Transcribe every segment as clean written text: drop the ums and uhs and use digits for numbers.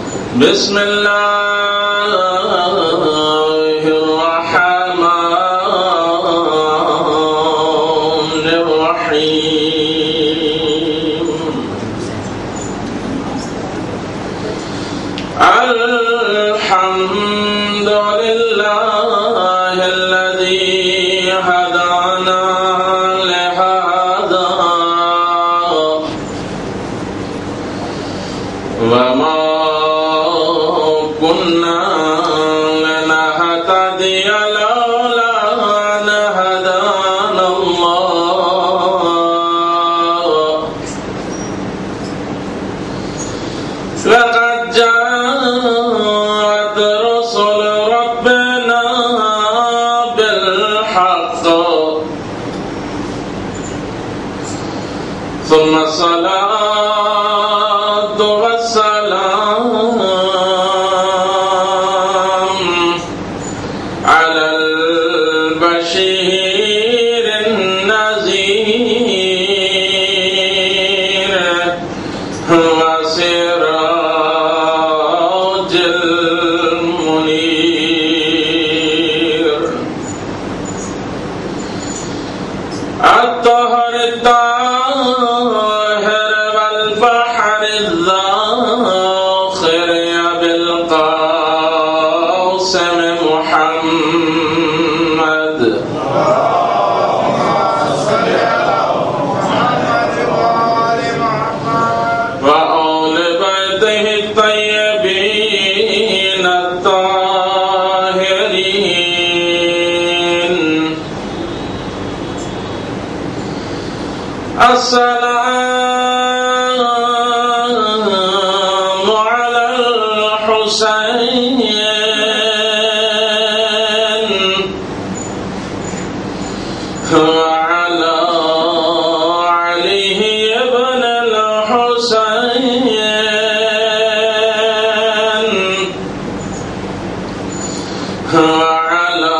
بسم اللہ الرحمن الرحیم الحمد للہ الذی ہدانا لہذا وما كنا لنهتدي لولا أن هدانا الله لقد جاءت رسل ربنا بالحق ثم الصلاة والسلام على البشير النذير وسراج المنير الطاهر الطاهر والبحر الذاخر بالقاسم محمد وآل بيته الطيبين الطاهرين السلام على الحسين وعلى علي ابن الحسين وعلى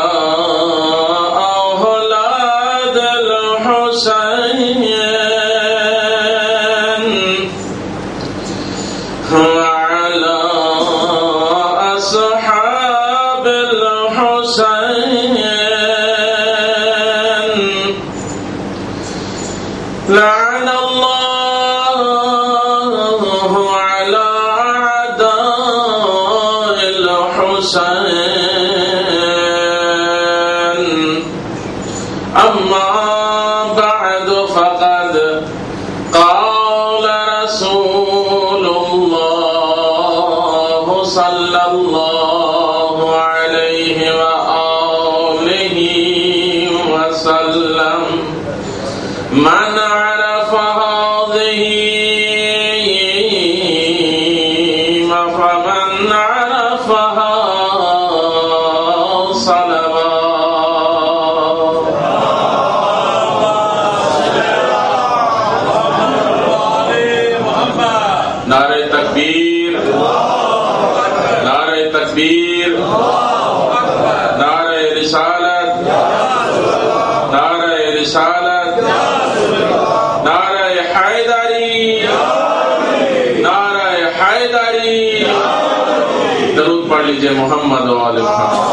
أولاد الحسين وعلى أصحاب الحسين لعن الله على أعداء الحسين أما بعد فقد قال رسول الله صلى الله عليه وآله وسلم من عرف هذه فمن عرفها صلوات نعرہ تکبیر نعرہ تکبیر نعرہ رسالت نعرہ رسالت نعرہ حیدری نعرہ حیدری درود پڑھ لیجئے محمد و آل محمد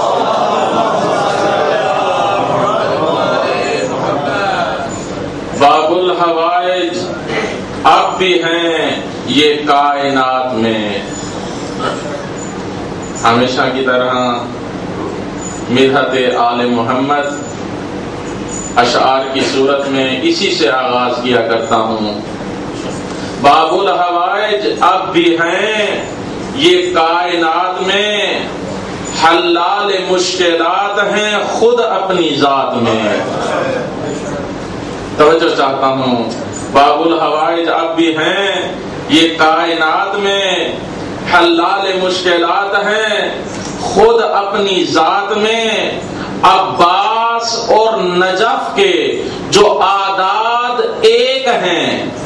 باب الحوائج اب بھی ہیں یہ کائنات میں ہمیشہ کی طرح مدحت آل محمد اشعار کی صورت میں اسی سے آغاز کیا کرتا ہوں. باب الحوائج اب بھی ہیں یہ کائنات میں حلال مشکلات ہیں خود اپنی ذات میں. توجہ چاہتا ہوں. باب الحوائج اب بھی ہیں یہ کائنات میں حلال مشکلات ہیں خود اپنی ذات میں. عباس اور نجف کے جو اعداد ایک ہیں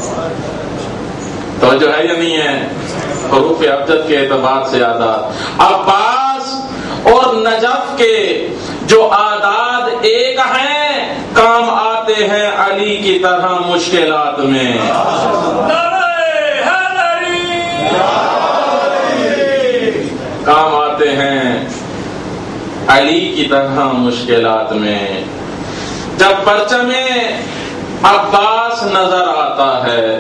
توجہ ہے یا نہیں ہے؟ حروف ابجد کے اعتبار سے اعداد عباس اور نجف کے جو اعداد ایک ہیں کام آتے ہیں علی کی طرح مشکلات میں. فرماتے ہیں علی کی طرح مشکلات میں جب پرچم عباس نظر آتا ہے،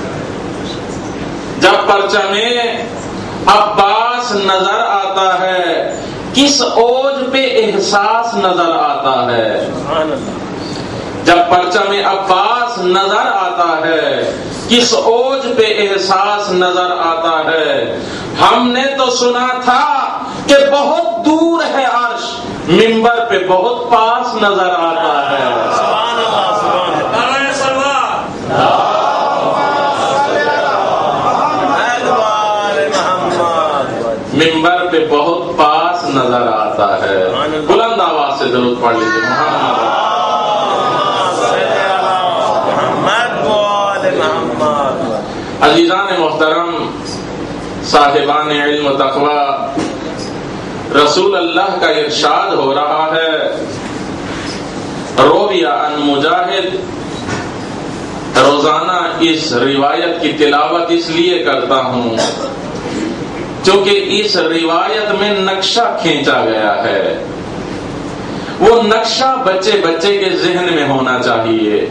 جب پرچم عباس نظر آتا ہے کس اوج پہ احساس نظر آتا ہے، جب پرچم عباس نظر آتا ہے کس اوج پہ احساس نظر آتا ہے۔ ہم نے تو سنا تھا کہ بہت دور ہے عرش، منبر پہ بہت پاس نظر آتا ہے۔ سبحان اللہ، سبحان اللہ، منبر پہ بہت پاس نظر آتا ہے۔ بلند آواز سے درود پڑھ لیجیے محمد عزیزان محترم، صاحبان علم و تقوی، رسول اللہ کا ارشاد ہو رہا ہے رویہ عن مجاہد۔ روزانہ اس روایت کی تلاوت اس لیے کرتا ہوں کیونکہ اس روایت میں نقشہ کھینچا گیا ہے، وہ نقشہ بچے بچے کے ذہن میں ہونا چاہیے۔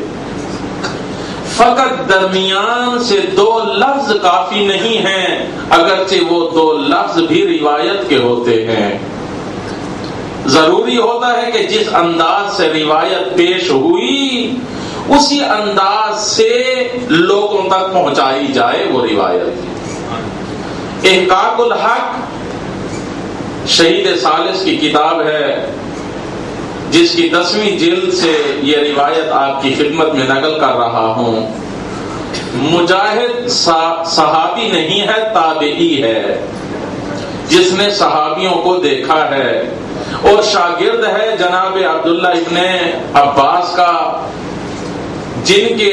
فقط درمیان سے دو لفظ کافی نہیں ہیں، اگرچہ وہ دو لفظ بھی روایت کے ہوتے ہیں۔ ضروری ہوتا ہے کہ جس انداز سے روایت پیش ہوئی اسی انداز سے لوگوں تک پہنچائی جائے وہ روایت۔ احقاق الحق شہید ثالث کی کتاب ہے جس کی 10ویں جلد سے یہ روایت آپ کی خدمت میں نقل کر رہا ہوں۔ مجاہد صحابی نہیں ہے، تابعی ہے جس نے صحابیوں کو دیکھا ہے اور شاگرد ہے جناب عبداللہ ابن عباس کا، جن کے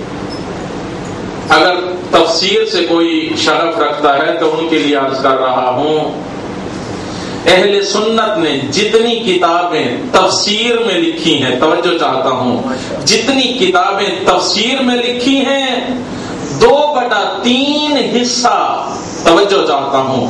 اگر تفسیر سے کوئی شغف رکھتا ہے تو ان کے لیے عرض کر رہا ہوں، اہل سنت نے جتنی کتابیں تفسیر میں لکھی ہیں، توجہ چاہتا ہوں، جتنی کتابیں تفسیر میں لکھی ہیں 2/3 حصہ، توجہ چاہتا ہوں،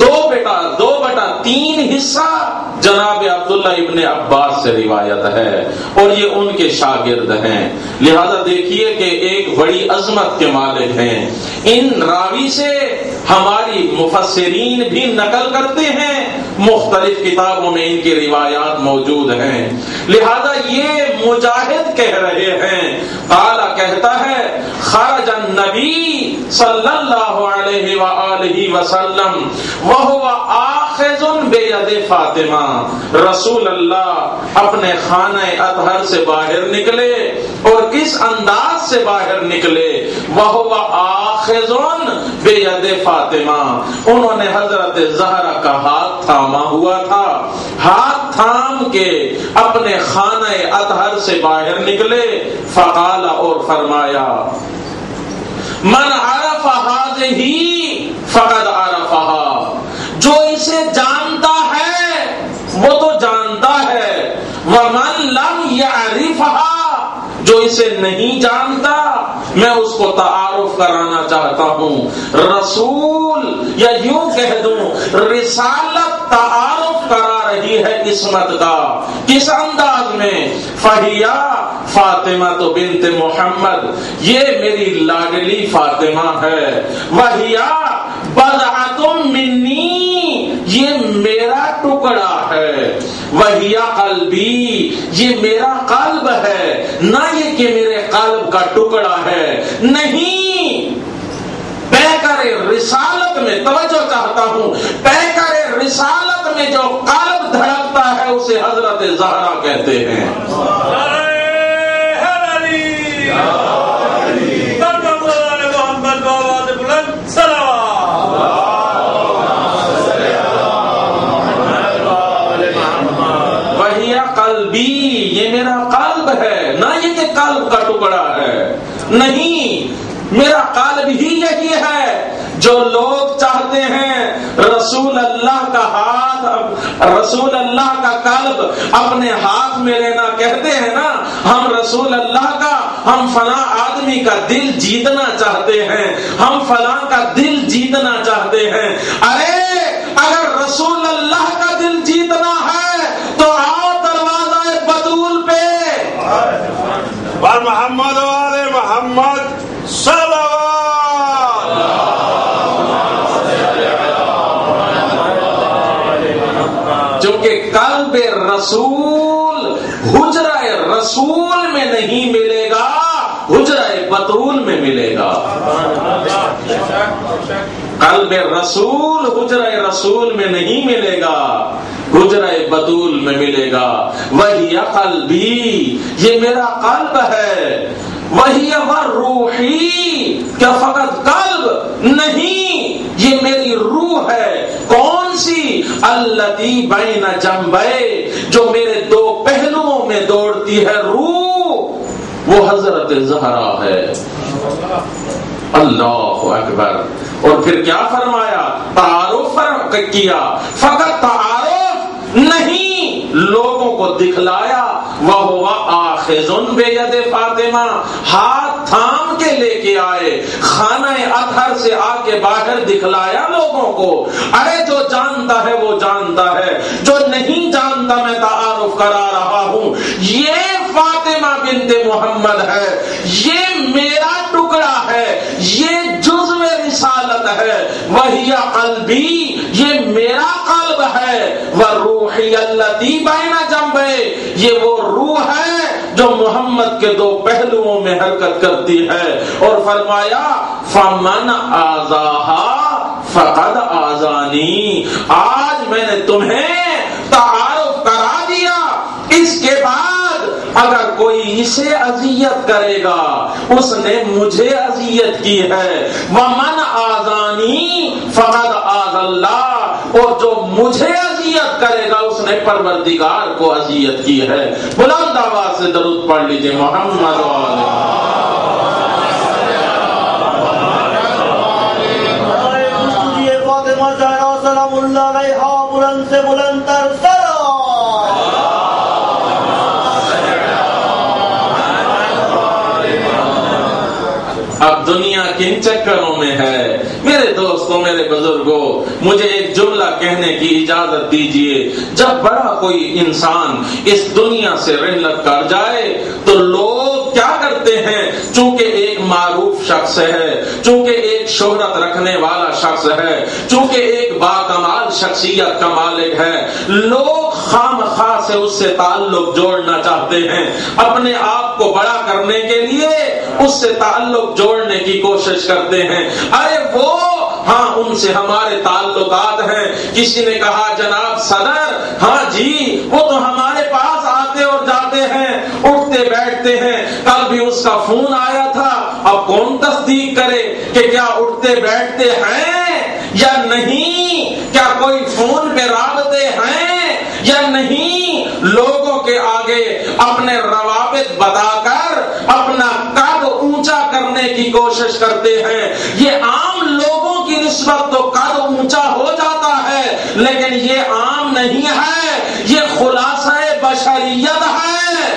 2/3 حصہ جناب عبداللہ ابن عباس سے روایت ہے اور یہ ان کے شاگرد ہیں۔ لہذا دیکھیے کہ ایک بڑی عظمت کے مالک ہیں۔ ان راوی سے ہماری مفسرین بھی نقل کرتے ہیں، مختلف کتابوں میں ان کی روایات موجود ہیں۔ لہذا یہ مجاہد کہہ رہے ہیں، قال کہتا ہے خرج النبی صلی اللہ علیہ وآلہ وسلم وہو آخذ بید فاطمہ، رسول اللہ اپنے خانہ اطہر سے باہر نکلے اور کس انداز سے باہر نکلے، وہو آخذ بید فاطمہ، انہوں نے حضرت زہرا کا ہاتھ تھاما ہوا تھا، ہاتھ تھام کے اپنے خانہ اطہر سے باہر نکلے، فقال اور فرمایا من عرف هذه فقد عرفها، جو اسے جانتا ہے وہ تو جانتا ہے، ومن لم يعرفها، جو اسے نہیں جانتا میں اس کو تعارف کرانا چاہتا ہوں۔ رسول یا یوں کہہ دوں رسالت تعارف کرا رہی ہے عصمت کا، کس انداز میں؟ فہیا فاطمہ تو بنت محمد، یہ میری لاڈلی فاطمہ ہے، وہیا بضعۃ منی، یہ میرا ٹکڑا ہے، وہیا قلبی، یہ میرا قلب ہے، نہ یہ کہ میرے قلب کا ٹکڑا ہے، نہیں۔ پیکر رسالت میں، توجہ چاہتا ہوں، پیکر رسالت میں جو قلب دھڑکتا ہے اسے حضرت زہرا کہتے ہیں۔ قلبی، یہ میرا قلب ہے، نہ یہ کہ قلب کا ٹکڑا ہے، نہیں، میرا قلب ہی یہی ہے۔ جو لوگ چاہتے ہیں رسول اللہ کا ہاتھ، رسول اللہ کا قلب اپنے ہاتھ میں لینا، کہتے ہیں نا ہم رسول اللہ کا، ہم فلاں آدمی کا دل جیتنا چاہتے ہیں، ہم فلاں کا دل جیتنا چاہتے ہیں۔ ارے اگر رسول اللہ چونکہ قلب رسول حجرہ رسول میں نہیں ملے گا، حجرہ بطول میں ملے گا۔ قلب رسول حجرہ رسول میں نہیں ملے گا، حجرہ بطول میں ملے گا۔ وہی قلبی، یہ میرا قلب ہے، وہی روحی، کیا فقط قلب نہیں، یہ میری روح ہے۔ کون سی؟ التی بین جنبے، جو میرے دو پہلوؤں میں دوڑتی ہے روح، وہ حضرت زہرا ہے۔ اللہ اکبر۔ اور پھر کیا فرمایا؟ تعارف کیا، فقط تعارف نہیں، لوگوں کو دکھلایا۔ وَهُوَ آخِذٌ بِيَدِ فاطمہ، ہاتھ تھام کے لے کے آئے، خانہ اطہر سے آ کے باہر دکھلایا لوگوں کو۔ ارے جو جانتا ہے وہ جانتا ہے، جو نہیں جانتا میں تعارف کرا رہا ہوں، یہ فاطمہ بنت محمد ہے، یہ میرا ٹکڑا ہے، یہ جزو رسالت ہے۔ وہی قلبی، یہ میرا قلب ہے۔ وروحی التی بین جنبے، یہ وہ روح ہے جو محمد کے دو پہلوؤں میں حرکت کرتی ہے۔ اور فرمایا فمن آذاہا فقد آذانی، آج میں نے تمہیں تعارف کرا دیا، اس کے بعد اگر کوئی اسے اذیت کرے گا اس نے مجھے اذیت کی ہے۔ ومن آذانی فقد آذ اللہ، اور جو مجھے اذیت کرے گا اس نے پروردگار کو اذیت کی ہے۔ بلند آواز سے درود پڑھ لیجئے محمد فاطمہ زہرا سلام اللہ علیہا، بلند سے بلند تر سلام۔ اب دنیا کن چکروں میں ہے؟ میرے دوستوں، میرے بزرگوں، مجھے ایک جملہ کہنے کی اجازت دیجئے۔ جب بڑا کوئی انسان اس دنیا سے رحلت کر جائے تو لوگ کیا کرتے ہیں؟ چونکہ ایک معروف شخص ہے، چونکہ ایک شہرت رکھنے والا شخص ہے، چونکہ ایک باکمال شخصیت کا مالک ہے، لوگ خام خواہ سے اس سے تعلق جوڑنا چاہتے ہیں، اپنے آپ کو بڑا کرنے کے لیے اس سے تعلق جوڑنے کی کوشش کرتے ہیں۔ ارے وہ ہاں ان سے ہمارے تعلقات ہیں۔ کسی نے کہا جناب صدر، ہاں جی وہ تو ہمارے پاس آتے اور جاتے ہیں، اٹھتے بیٹھتے ہیں، کل بھی اس کا فون آیا تھا۔ اب کون تصدیق کرے کہ کیا اٹھتے بیٹھتے ہیں یا نہیں، کیا کوئی فون پہ رابطے ہیں یا نہیں؟ لوگوں کے آگے اپنے روابط بتا کر اپنا قد اونچا کرنے کی کوشش کرتے ہیں۔ یہ عام لوگوں کی نسبت تو قد اونچا ہو جاتا ہے، لیکن یہ عام نہیں ہے، یہ خلاصہ بشریت ہے،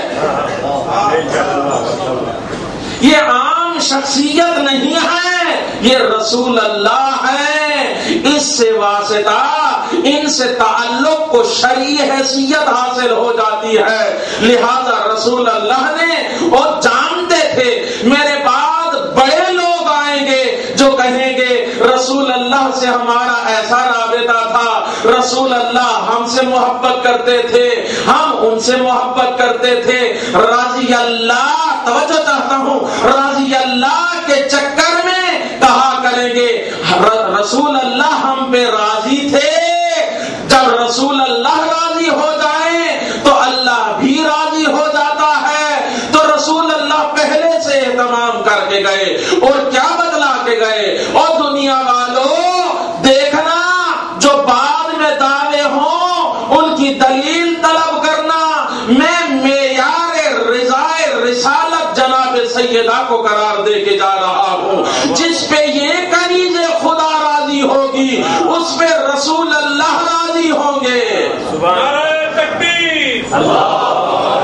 یہ عام شخصیت نہیں ہے، یہ رسول اللہ ہے۔ اس سے واسطہ، ان سے تعلق کو شرعی حیثیت حاصل ہو جاتی ہے۔ لہذا رسول اللہ نے وہ جانتے تھے میرے بعد بڑے لوگ آئیں گے جو کہیں گے رسول اللہ سے ہمارا ایسا رابطہ تھا، رسول اللہ ہم سے محبت کرتے تھے، ہم ان سے محبت کرتے تھے۔ رضی اللہ، توجہ چاہتا ہوں، رضی اللہ کے چکر میں کہا کریں گے رسول اللہ ہم پہ راضی تھے۔ جب رسول اللہ راضی ہو جائیں تو اللہ بھی راضی ہو جاتا ہے۔ تو رسول اللہ پہلے سے اہتمام کر کے گئے اور کیا بدلا کے گئے۔ اور دنیا والوں دیکھنا، جو بعد میں دعوے ہوں ان کی دلیل طلب کرنا۔ میں معیار رضائے رسالت جناب سیدہ کو قرار دے کے جا رہا ہوں۔ جس پہ یہ کنیز خدا راضی ہوگی اس پہ رسول اللہ راضی ہوں گے۔ نعرہ تکبیر، نعرہ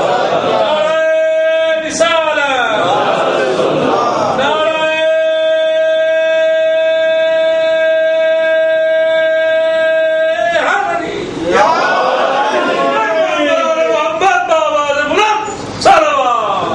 رسالت، نعرہ حیدری، محبت بآواز بلند صلوات۔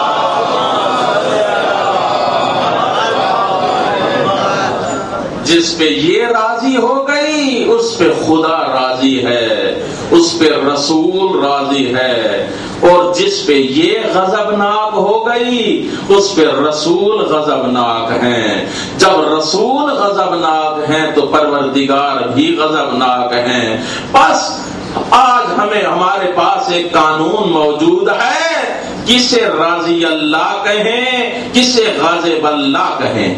جس پہ یہ راضی ہو گئی اس پہ خدا راضی ہے، اس پہ رسول راضی ہے، اور جس پہ یہ غضبناک ہو گئی اس پہ رسول غضبناک ہیں۔ جب رسول غضبناک ہیں تو پروردگار بھی غضبناک ہیں۔ بس آج ہمارے پاس ایک قانون موجود ہے، کسے راضی اللہ کہیں، کسے غاضب اللہ کہیں،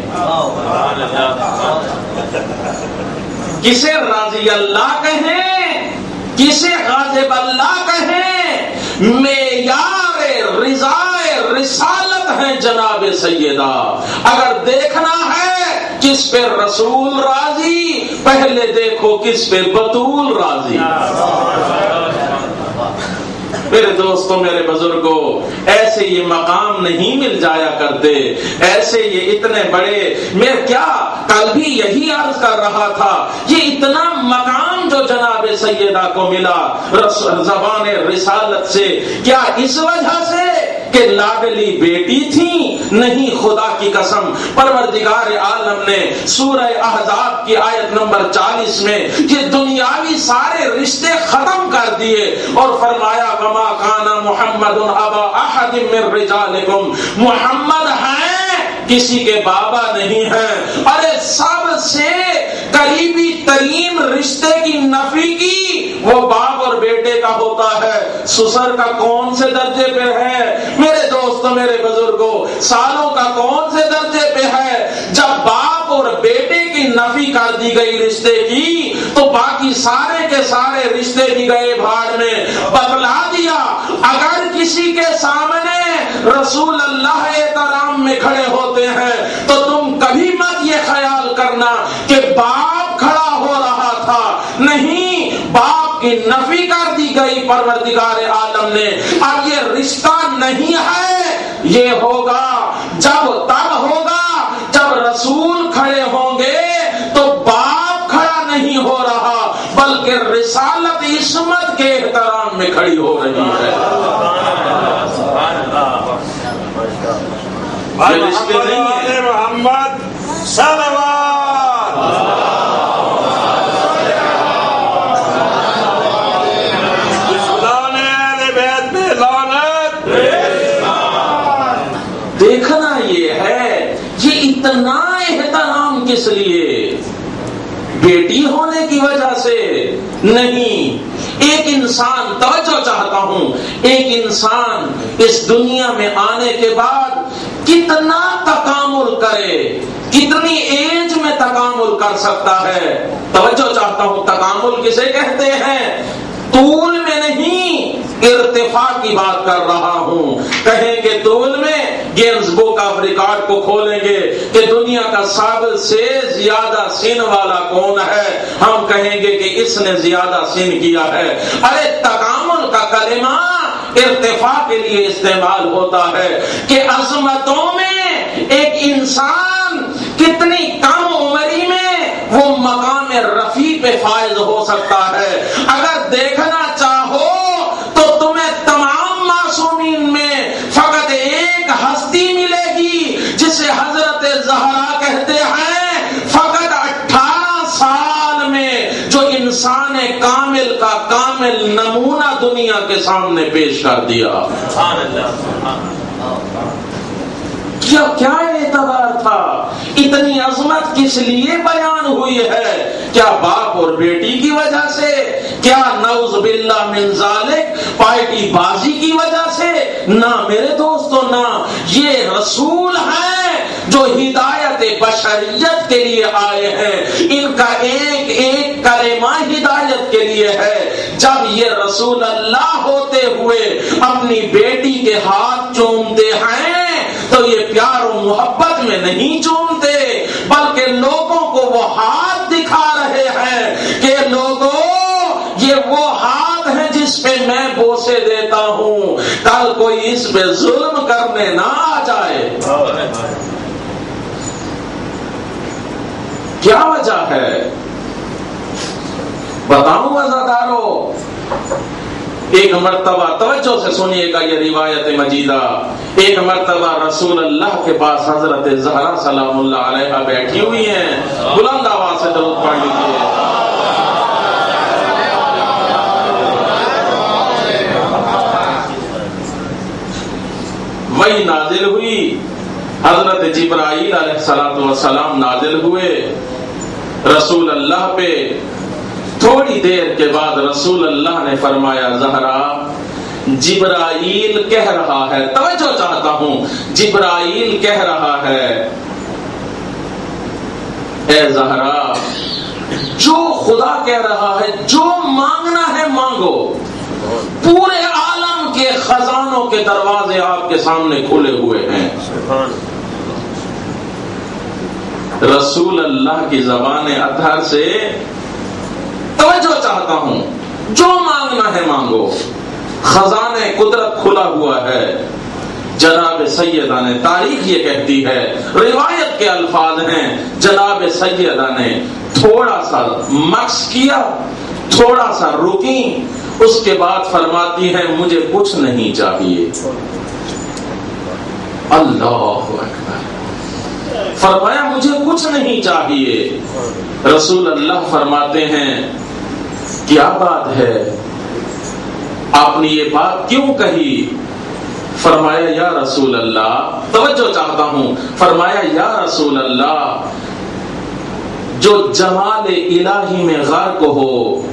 کسے راضی اللہ کہیں، کسے غاضب اللہ کہیں، معیار رضائے رسالت ہے جناب سیدہ۔ اگر دیکھنا ہے کس پہ رسول راضی، پہلے دیکھو کس پہ بطول راضی۔ میرے دوستوں، میرے بزرگوں، ایسے یہ مقام نہیں مل جایا کرتے، ایسے یہ اتنے بڑے، میں کیا کل بھی یہی عرض کر رہا تھا، یہ اتنا مقام جو جناب سیدہ کو ملا زبان رسالت سے، کیا اس وجہ سے کہ لاڈلی بیٹی تھی؟ نہیں، خدا کی قسم، پروردگار عالم نے سورہ احزاب کی آیت نمبر 40 میں یہ دنیاوی سارے رشتے ختم کر دیے اور فرمایا وما کان محمد ابا احد من رجالکم، محمد ہیں کسی کے بابا نہیں ہیں۔ ارے سب سے قریبی ترین رشتے کی نفی کی وہ باپ اور بیٹے کا ہوتا ہے، سسر کا کون سے درجے پہ ہے؟ میرے دوستوں، میرے بزرگوں، سالوں کا کون سے درجے پہ ہے؟ جب باپ اور بیٹے کی نفی کر دی گئی رشتے کی تو باقی سارے کے سارے رشتے بھی گئے بھاڑ میں۔ بتلا دیا اگر کسی کے سامنے رسول اللہ احترام میں کھڑے ہوتے ہیں تو تم کبھی مت یہ خیال کرنا کہ باپ کھڑا ہو رہا تھا، نہیں، باپ کی نفی کر دی گئی پروردگار عالم نے۔ اب یہ رشتہ نہیں ہے، یہ ہوگا جب تب ہوگا جب رسول کھڑے ہوں گے تو باپ کھڑا نہیں ہو رہا بلکہ رسالت عصمت کے احترام میں کھڑی ہو رہی ہے۔ یہ رشتے نہیں ہیں۔ محمد صلوات دیکھنا یہ ہے، یہ اتنا احترام کس لیے؟ بیٹی ہونے کی وجہ سے نہیں۔ ایک انسان، توجہ چاہتا ہوں، ایک انسان اس دنیا میں آنے کے بعد کتنا تکامل کرے، کتنی ایج میں تکامل کر سکتا ہے؟ توجہ چاہتا ہوں، تکامل کسے کہتے ہیں؟ طول میں نہیں، ارتفاع کی بات کر رہا ہوں۔ کہیں گے طول میں، گینز بک آف ریکارڈ کو کھولیں گے کہ دنیا کا سب سے زیادہ سن والا کون ہے، ہم کہیں گے کہ اس نے زیادہ سن کیا ہے۔ ارے تکامل کا کلمہ ارتفاع کے لیے استعمال ہوتا ہے کہ عظمتوں میں ایک انسان کتنی کم عمری میں وہ مقام رفیع پہ فائز ہو سکتا ہے۔ اگر دیکھنا چاہو تو تمہیں تمام معصومین میں فقط ایک ہستی ملے گی جسے حضرت زہرا کہتے ہیں، فقط 18 سال میں جو انسان کامل کا کامل نمونہ دنیا کے سامنے پیش کر دیا۔ کیا اعتبار تھا؟ اتنی عظمت کس لیے بیان ہوئی ہے؟ کیا باپ اور بیٹی کی وجہ سے؟ کیا نعوذ باللہ من ذالک پارٹی بازی کی وجہ سے؟ نہ میرے دوستو، نہ، یہ رسول ہیں جو ہدایت بشریت کے لیے آئے ہیں، ان کا ایک ایک کلمہ ہدایت کے لیے ہے۔ جب یہ رسول اللہ ہوتے ہوئے اپنی بیٹی کے ہاتھ چومتے ہیں تو یہ پیار و محبت میں نہیں چومتے، بلکہ لوگوں کو وہ ہاتھ دکھا رہے ہیں کہ لوگوں یہ وہ ہاتھ ہے جس پہ میں بوسے دیتا ہوں، کل کوئی اس پہ ظلم کرنے نہ آ جائے۔ کیا وجہ ہے؟ بتاؤں عزادارو، ایک مرتبہ توجہ سے سنیے گا یہ روایت مجیدہ، ایک مرتبہ رسول اللہ کے پاس حضرت زہرا سلام اللہ علیہا بیٹھی ہوئی ہیں، بلند آواز سے درود پڑھ لیجیے۔ وہی نازل ہوئی، حضرت جبرائیل علیہ السلام نازل ہوئے رسول اللہ پہ۔ تھوڑی دیر کے بعد رسول اللہ نے فرمایا زہرا جبرائیل کہہ رہا ہے، توجہ چاہتا ہوں، جبرائیل کہہ رہا ہے اے زہرا جو خدا کہہ رہا ہے جو مانگنا ہے مانگو، پورے عالم کے خزانوں کے دروازے آپ کے سامنے کھلے ہوئے ہیں۔ رسول اللہ کی زبان اطہر سے توجہ چاہتا ہوں، جو مانگنا ہے مانگو، خزانہ قدرت کھلا ہوا ہے۔ جناب سیدہ نے، تاریخ یہ کہتی ہے، روایت کے الفاظ ہیں، جناب سیدہ نے تھوڑا سا مکث کیا، تھوڑا سا رکی، اس کے بعد فرماتی ہے مجھے کچھ نہیں چاہیے۔ اللہ اکبر، فرمایا مجھے کچھ نہیں چاہیے۔ رسول اللہ فرماتے ہیں کیا بات ہے، آپ نے یہ بات کیوں کہی؟ فرمایا یا رسول اللہ، توجہ چاہتا ہوں، فرمایا یا رسول اللہ جو جمال الہی میں غرق ہو،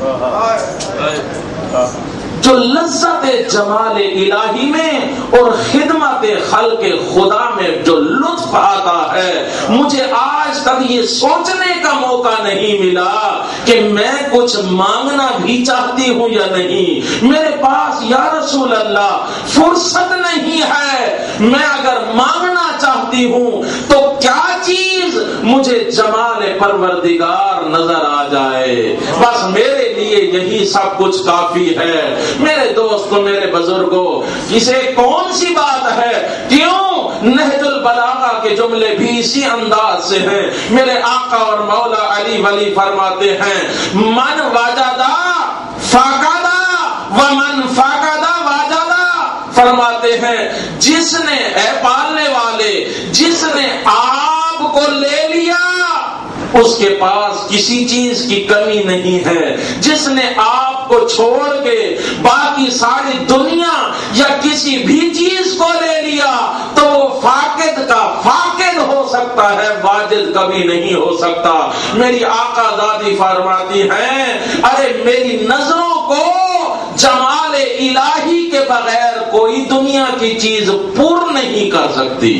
جو لذت جمال الہی میں اور خدمت خلق خدا میں جو لطف آتا ہے، مجھے آج تک یہ سوچنے کا موقع نہیں ملا کہ میں کچھ مانگنا بھی چاہتی ہوں یا نہیں۔ میرے پاس یا رسول اللہ فرصت نہیں ہے، میں اگر مانگنا چاہتی ہوں تو کیا چیز مجھے جمال پروردگار نظر آ جائے، بس میرے لیے یہی سب کچھ کافی ہے۔ میرے دوستوں، میرے بزرگوں، اسے کون سی بات ہے؟ کیوں نہج البلاغہ کے جملے بھی اسی انداز سے ہیں۔ میرے آقا اور مولا علی ولی فرماتے ہیں من وجدہ فقدہ ومن فقدہ وجدہ، فرماتے ہیں جس نے، اے پالنے والے، جس نے آپ کو لے لیا اس کے پاس کسی چیز کی کمی نہیں ہے، جس نے آپ کو چھوڑ کے باقی ساری دنیا یا کسی بھی چیز کو لے لیا تو وہ فاقد کا فاقد ہو سکتا ہے، واجد کبھی نہیں ہو سکتا۔ میری آقا دادی فرماتی ہیں ارے میری نظروں کو جمال الہی کے بغیر کوئی دنیا کی چیز پر نہیں کر سکتی۔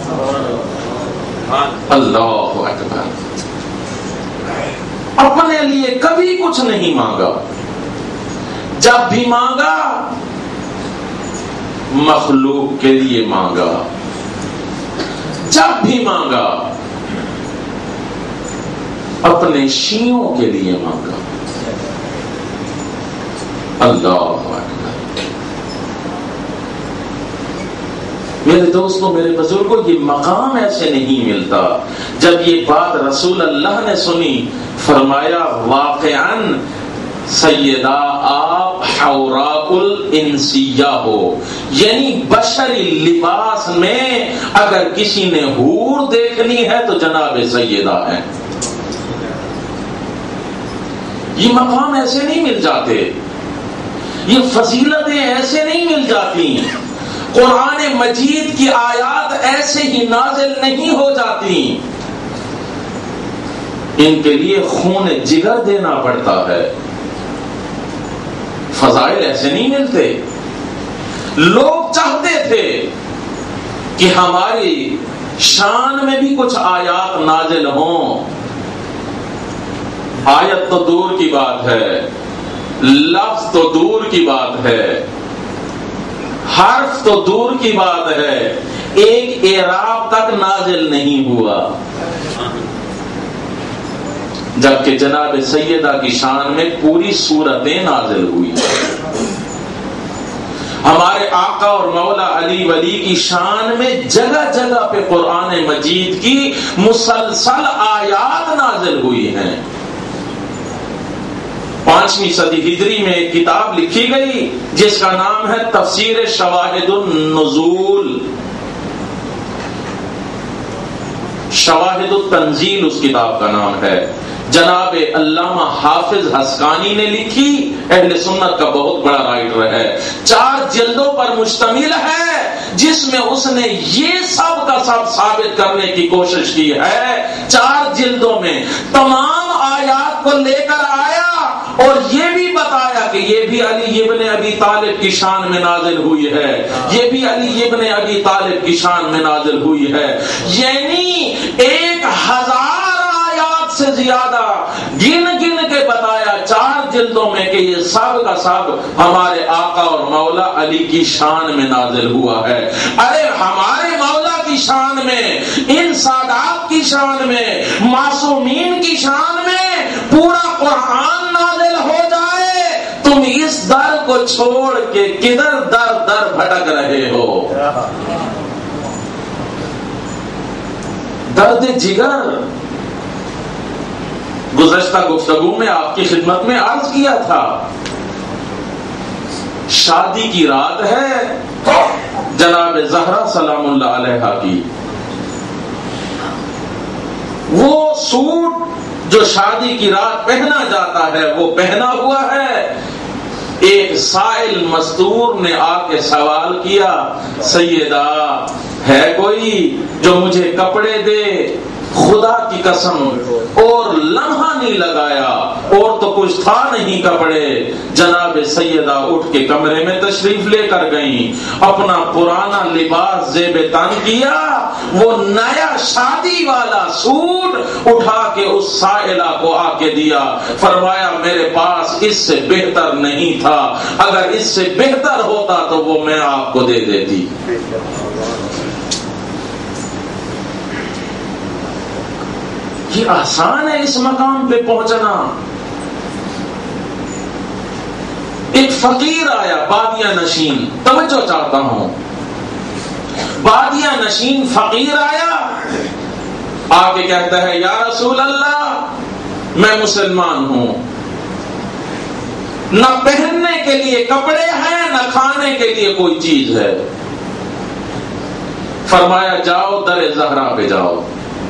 اللہ اکبر، اپنے لیے کبھی کچھ نہیں مانگا، جب بھی مانگا مخلوق کے لیے مانگا، جب بھی مانگا اپنے شیعوں کے لیے مانگا۔ اللہ اکبر، میرے دوستوں، میرے بزرگوں، یہ مقام ایسے نہیں ملتا۔ جب یہ بات رسول اللہ نے سنی، فرمایا واقعاً سیدہ آپ حوراء الانسیہ ہو، یعنی بشری لباس میں اگر کسی نے حور دیکھنی ہے تو جناب سیدہ ہیں۔ یہ مقام ایسے نہیں مل جاتے، یہ فضیلتیں ایسے نہیں مل جاتی، قرآن مجید کی آیات ایسے ہی نازل نہیں ہو جاتی، ان کے لیے خون جگر دینا پڑتا ہے، فضائل ایسے نہیں ملتے۔ لوگ چاہتے تھے کہ ہماری شان میں بھی کچھ آیات نازل ہوں، آیت تو دور کی بات ہے، لفظ تو دور کی بات ہے، حرف تو دور کی بات ہے، ایک اعراب تک نازل نہیں ہوا، جبکہ جناب سیدہ کی شان میں پوری سورتیں نازل ہوئی۔ ہمارے آقا اور مولا علی ولی کی شان میں جگہ جگہ پہ قرآن مجید کی مسلسل آیات نازل ہوئی ہیں۔ 5ویں صدی ہجری میں ایک کتاب لکھی گئی جس کا نام ہے تفسیر شواہد النزول، شواہد التنزیل اس کتاب کا نام ہے، جناب علامہ حافظ حسقانی نے لکھی، اہل سنت کا بہت بڑا رائٹر ہے، 4 جلدوں پر مشتمل ہے، جس میں اس نے یہ سب کا سب ثابت کرنے کی کوشش کی ہے، 4 جلدوں میں تمام آیات کو لے کر آیا اور یہ بھی بتایا کہ یہ بھی علی ابن ابی طالب کی شان میں نازل ہوئی ہے، یہ بھی علی ابن ابی طالب کی شان میں نازل ہوئی ہے، یعنی 1000 آیات سے زیادہ گن گن کے بتایا 4 جلدوں میں کہ یہ سب کا سب ہمارے آقا اور مولا علی کی شان میں نازل ہوا ہے۔ ارے ہمارے مولا کی شان میں، ان سادات کی شان میں، معصومین کی شان میں پورا قرآن نازل ہو جائے، تم اس در کو چھوڑ کے کدھر در در بھٹک رہے ہو؟ درد جگر گزشتہ گفتگو میں آپ کی خدمت میں عرض کیا تھا، شادی کی رات ہے جناب زہرا سلام اللہ علیہا کی، وہ سوٹ جو شادی کی رات پہنا جاتا ہے وہ پہنا ہوا ہے۔ ایک سائل مستور نے آ کے سوال کیا، سیدہ ہے کوئی جو مجھے کپڑے دے؟ خدا کی قسم اور لمحہ نہیں لگایا، اور تو کچھ تھا نہیں کپڑے، جناب سیدہ اٹھ کے کمرے میں تشریف لے کر گئیں، اپنا پرانا لباس زیب تن کیا، وہ نیا شادی والا سوٹ اٹھا کے اس سائلہ کو آ کے دیا، فرمایا میرے پاس اس سے بہتر نہیں تھا، اگر اس سے بہتر ہوتا تو وہ میں آپ کو دے دیتی۔ یہ آسان ہے اس مقام پہ پہنچنا۔ ایک فقیر آیا بادیہ نشین، توجہ چاہتا ہوں، بادیہ نشین فقیر آیا، آگے کہتا ہے یا رسول اللہ میں مسلمان ہوں، نہ پہننے کے لیے کپڑے ہیں نہ کھانے کے لیے کوئی چیز ہے، فرمایا جاؤ در زہرا پہ جاؤ۔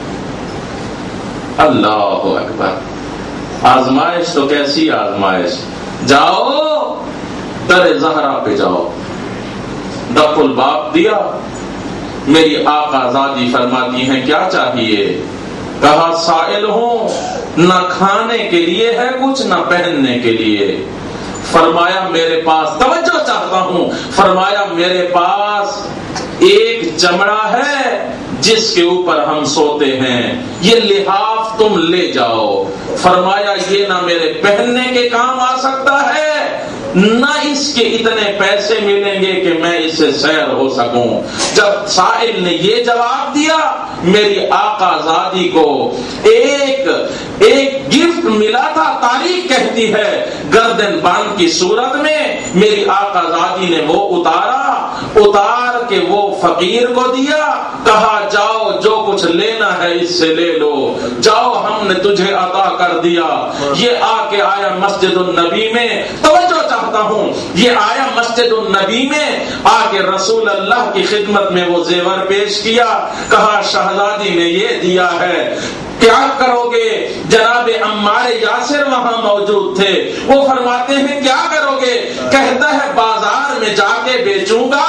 اللہ اکبر، آزمائش تو کیسی آزمائش، جاؤ در زہرا پہ جاؤ، دق الباب دیا، میری آقا زادی فرماتی ہیں کیا چاہیے؟ کہا سائل ہوں، نہ کھانے کے لیے ہے کچھ نہ پہننے کے لیے، فرمایا میرے پاس، توجہ چاہتا ہوں، فرمایا میرے پاس ایک چمڑا ہے جس کے اوپر ہم سوتے ہیں، یہ لحاف تم لے جاؤ، فرمایا یہ نہ میرے پہننے کے کام آ سکتا ہے نہ اس کے اتنے پیسے ملیں گے کہ میں اس سے سیر ہو سکوں۔ جب سائل نے یہ جواب دیا، میری آقا زادی کو ایک گفٹ ملا تھا، تاریخ کہتی ہے گردن باندھ کی صورت میں میری آقا زادی نے وہ اتار کے وہ فقیر کو دیا، کہا جاؤ جو کچھ لینا ہے اس سے لے لو، جاؤ ہم نے تجھے عطا کر دیا۔ یہ آ کے آیا مسجد النبی میں، توجہ چاہتا ہوں، یہ آیا مسجد النبی میں، آ کے رسول اللہ کی خدمت میں وہ زیور پیش کیا، کہا شہزادی نے یہ دیا ہے، کیا کرو گے؟ جناب عمار یاسر وہاں موجود تھے، وہ فرماتے ہیں کیا کرو گے؟ کہتا ہے بازار میں جا کے بیچوں گا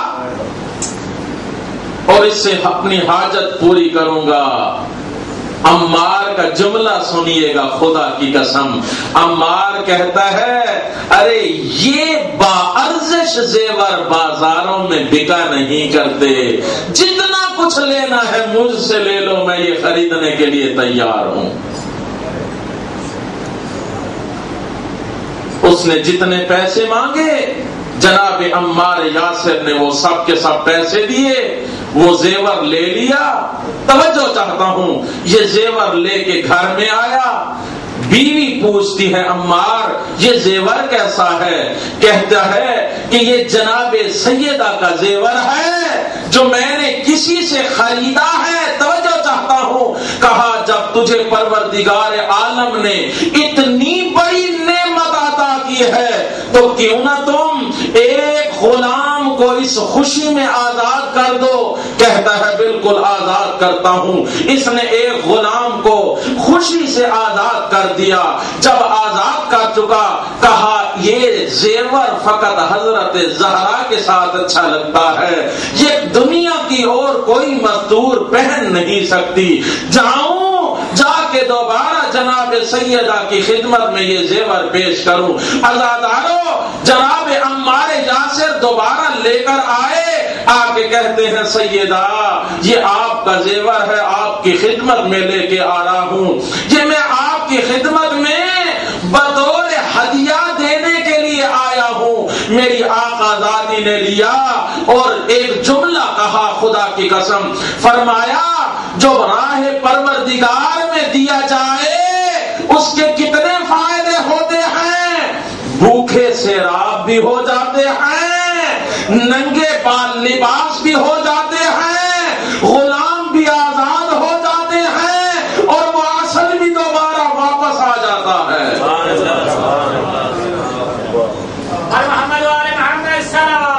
اور اس سے اپنی حاجت پوری کروں گا۔ عمار کا جملہ سنیے گا، خدا کی قسم، عمار کہتا ہے ارے یہ باارزش زیور بازاروں میں بکا نہیں کرتے، جتنا کچھ لینا ہے مجھ سے لے لو، میں یہ خریدنے کے لیے تیار ہوں۔ اس نے جتنے پیسے مانگے جناب عمار یاسر نے وہ سب کے سب پیسے دیے، وہ زیور لے لیا۔ توجہ چاہتا ہوں، یہ زیور لے کے گھر میں آیا، بیوی پوچھتی ہے عمار یہ زیور کیسا ہے؟ کہتا ہے کہ یہ جناب سیدہ کا زیور ہے جو میں نے کسی سے خریدا ہے۔ توجہ چاہتا ہوں، کہا جب تجھے پروردگار عالم نے اتنی بڑی نعمت ہوئی ہے تو کیوں نہ تم ایک غلام کو اس خوشی میں آزاد کر دو. کہتا ہے بالکل آزاد کرتا ہوں. اس نے ایک غلام کو خوشی سے آزاد کر دیا. جب آزاد کر چکا کہا یہ زیور فقط حضرت زہرا کے ساتھ اچھا لگتا ہے, یہ دنیا کی اور کوئی مزدور پہن نہیں سکتی. جاؤں جا کے دوبارہ جناب سیدہ کی خدمت میں یہ زیور پیش کروں. عزادارو جناب عمار یاسر دوبارہ لے کر آئے, آ کے کہتے ہیں سیدہ یہ آپ کا زیور ہے, آپ کی خدمت میں لے کے آ رہا ہوں. یہ میں آپ کی خدمت میں بطور ہدیہ دینے کے لیے آیا ہوں. میری آقا زادی نے لیا اور ایک جملہ کہا خدا کی قسم, فرمایا جو راہ پروردگار میں دیا جائے اس کے کتنے فائدے ہوتے ہیں. بھوکے سے راب بھی ہو جاتے ہیں, ننگے پال لباس بھی ہو جاتے ہیں, غلام بھی آزاد ہو جاتے ہیں, اور وہ اصل بھی دوبارہ واپس آ جاتا ہے. محمد والے محمد صلوات.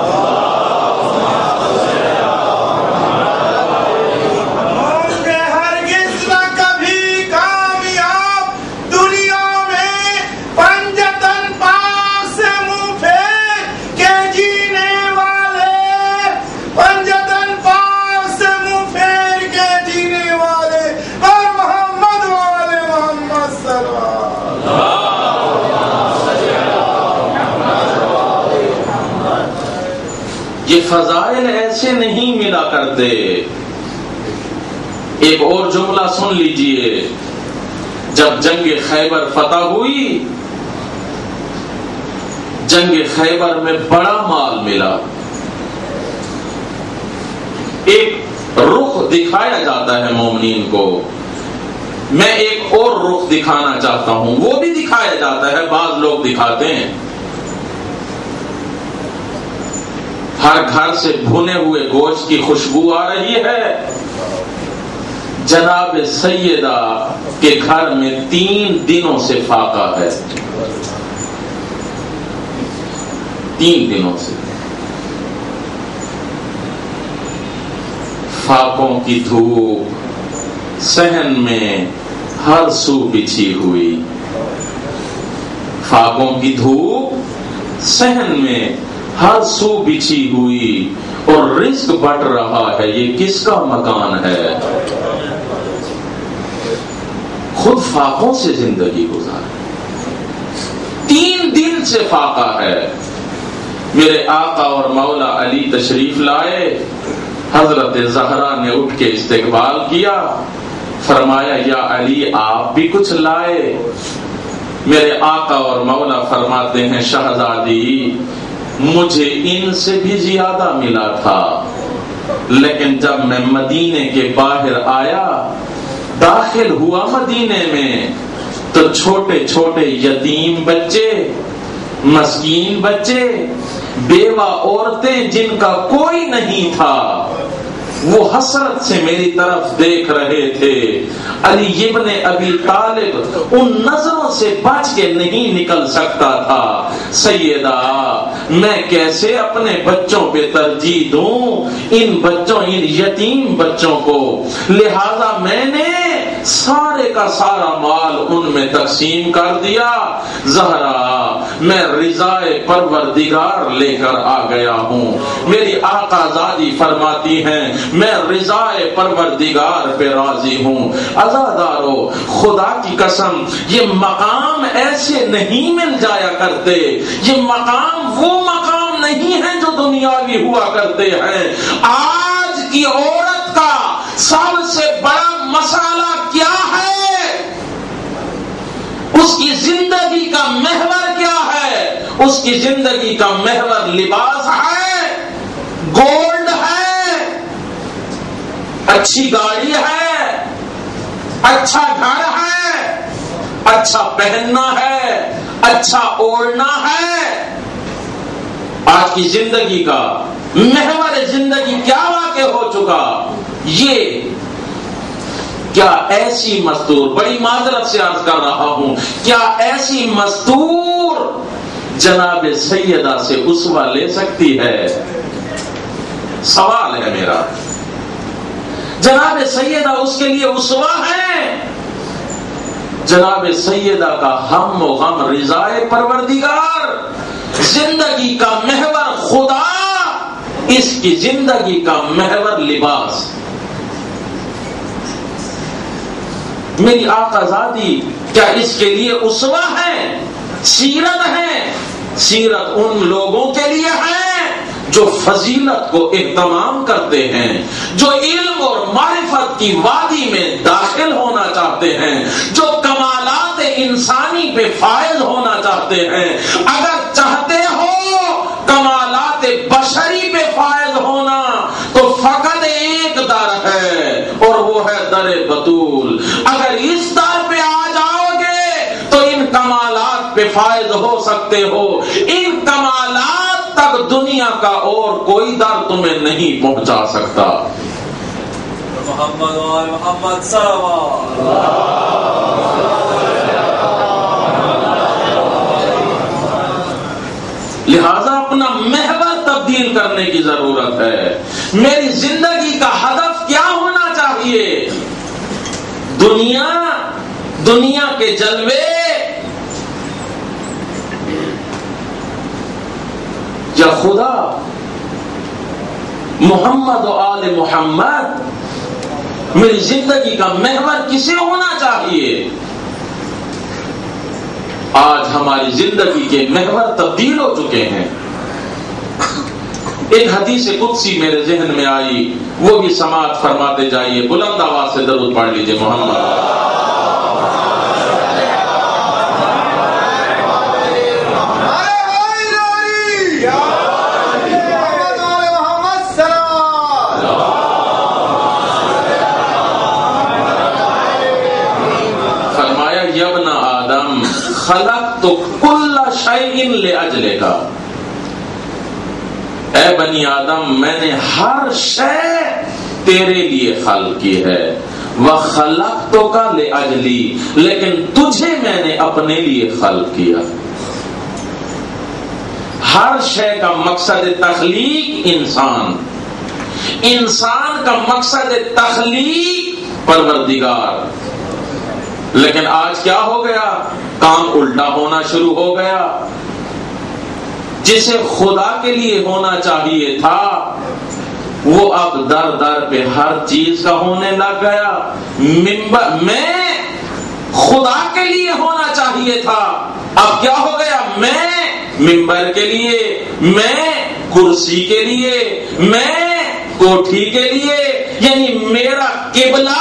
یہ فضائل ایسے نہیں ملا کرتے. ایک اور جملہ سن لیجئے. جب جنگ خیبر فتح ہوئی, جنگ خیبر میں بڑا مال ملا. ایک رخ دکھایا جاتا ہے مومنین کو, میں ایک اور رخ دکھانا چاہتا ہوں. وہ بھی دکھایا جاتا ہے, بعض لوگ دکھاتے ہیں. ہر گھر سے بھنے ہوئے گوشت کی خوشبو آ رہی ہے. جناب سیدہ کے گھر میں 3 دنوں سے فاقہ ہے. 3 دنوں سے فاقوں کی دھوپ صحن میں ہر سو بچھی ہوئی. فاقوں کی دھوپ صحن میں ہر سو بچھی ہوئی اور رزق بٹ رہا ہے. یہ کس کا مکان ہے؟ خود فاقوں سے زندگی گزار. 3 دن سے فاقہ ہے. میرے آقا اور مولا علی تشریف لائے. حضرت زہرا نے اٹھ کے استقبال کیا. فرمایا یا علی آپ بھی کچھ لائے؟ میرے آقا اور مولا فرماتے ہیں شہزادی مجھے ان سے بھی زیادہ ملا تھا, لیکن جب میں مدینے کے باہر آیا, داخل ہوا مدینے میں, تو چھوٹے چھوٹے یتیم بچے, مسکین بچے, بیوہ عورتیں جن کا کوئی نہیں تھا, وہ حسرت سے میری طرف دیکھ رہے تھے. علی ابن ابی طالب ان نظروں سے بچ کے نہیں نکل سکتا تھا. سیدہ میں کیسے اپنے بچوں پہ ترجیح دوں, ان بچوں, ان یتیم بچوں کو. لہذا میں نے سارے کا سارا مال ان میں تقسیم کر دیا. زہرا میں رضائے پروردگار لے کر آ گیا ہوں. میری آقا زادی فرماتی ہیں میں رضائے پروردگار پہ راضی ہوں. عزادارو خدا کی قسم یہ مقام ایسے نہیں مل جایا کرتے. یہ مقام وہ مقام نہیں ہے جو دنیاوی ہوا کرتے ہیں. آج کی عورت کا سب سے بڑا مسئلہ کیا ہے؟ اس کی زندگی کا محور کیا ہے؟ اس کی زندگی کا محور لباس ہے, گولڈ ہے, اچھی گاڑی ہے, اچھا گھر ہے, اچھا پہننا ہے, اچھا اوڑھنا ہے. آج کی زندگی کا محور زندگی کیا واقع ہو چکا؟ یہ کیا ایسی مستور, بڑی معذرت سے عرض کر رہا ہوں, کیا ایسی مستور جناب سیدہ سے اسوہ لے سکتی ہے؟ سوال ہے میرا۔ جناب سیدہ اس کے لیے اسوہ ہے؟ جناب سیدہ کا ہم و غم رضائے پروردگار، زندگی کا محور خدا، اس کی زندگی کا محور لباس۔ میری آقا زادی کیا اس کے لیے اسوہ ہے؟ سیرت ہے؟ سیرت ان لوگوں کے لیے ہے جو فضیلت کو اہتمام کرتے ہیں، جو علم اور معرفت کی وادی میں داخل ہونا چاہتے ہیں، جو کمالات انسانی پہ فائز ہونا چاہتے ہیں۔ اگر چاہتے ہو کمالات بشری پہ فائز ہونا تو فقط ایک در ہے اور وہ ہے در بطول۔ اگر اس در پہ آ جاؤ گے تو ان کمالات پہ فائز ہو سکتے ہو۔ ان کمالات تک دنیا کا اور کوئی در تمہیں نہیں پہنچا سکتا۔ محمد و آل محمد صلوات۔ لہذا اپنا محور تبدیل کرنے کی ضرورت ہے۔ میری زندگی کا ہدف کیا ہونا چاہیے؟ دنیا کے جلوے یا خدا؟ محمد و آل محمد؟ میری زندگی کا محور کسے ہونا چاہیے؟ آج ہماری زندگی کے محور تبدیل ہو چکے ہیں۔ ایک حدیث قدسی میرے ذہن میں آئی، وہ بھی سماعت فرماتے جائیے، بلند آواز سے درود پڑھ لیجیے۔ محمد خلقت کل شیء لاجلک، اے بنی آدم میں نے ہر شے تیرے لیے خلق کی ہے، وخلقتک لاجلی، لیکن تجھے میں نے اپنے لیے خلق کیا۔ ہر شے کا مقصد تخلیق انسان کا مقصد تخلیق پروردگار۔ لیکن آج کیا ہو گیا؟ کام الٹا ہونا شروع ہو گیا۔ جسے خدا کے لیے ہونا چاہیے تھا وہ اب در در پہ ہر چیز کا ہونے لگ گیا۔ میں خدا کے لیے ہونا چاہیے تھا، اب کیا ہو گیا؟ میں ممبر کے لیے، میں کرسی کے لیے، میں کوٹھی کے لیے، یعنی میرا قبلہ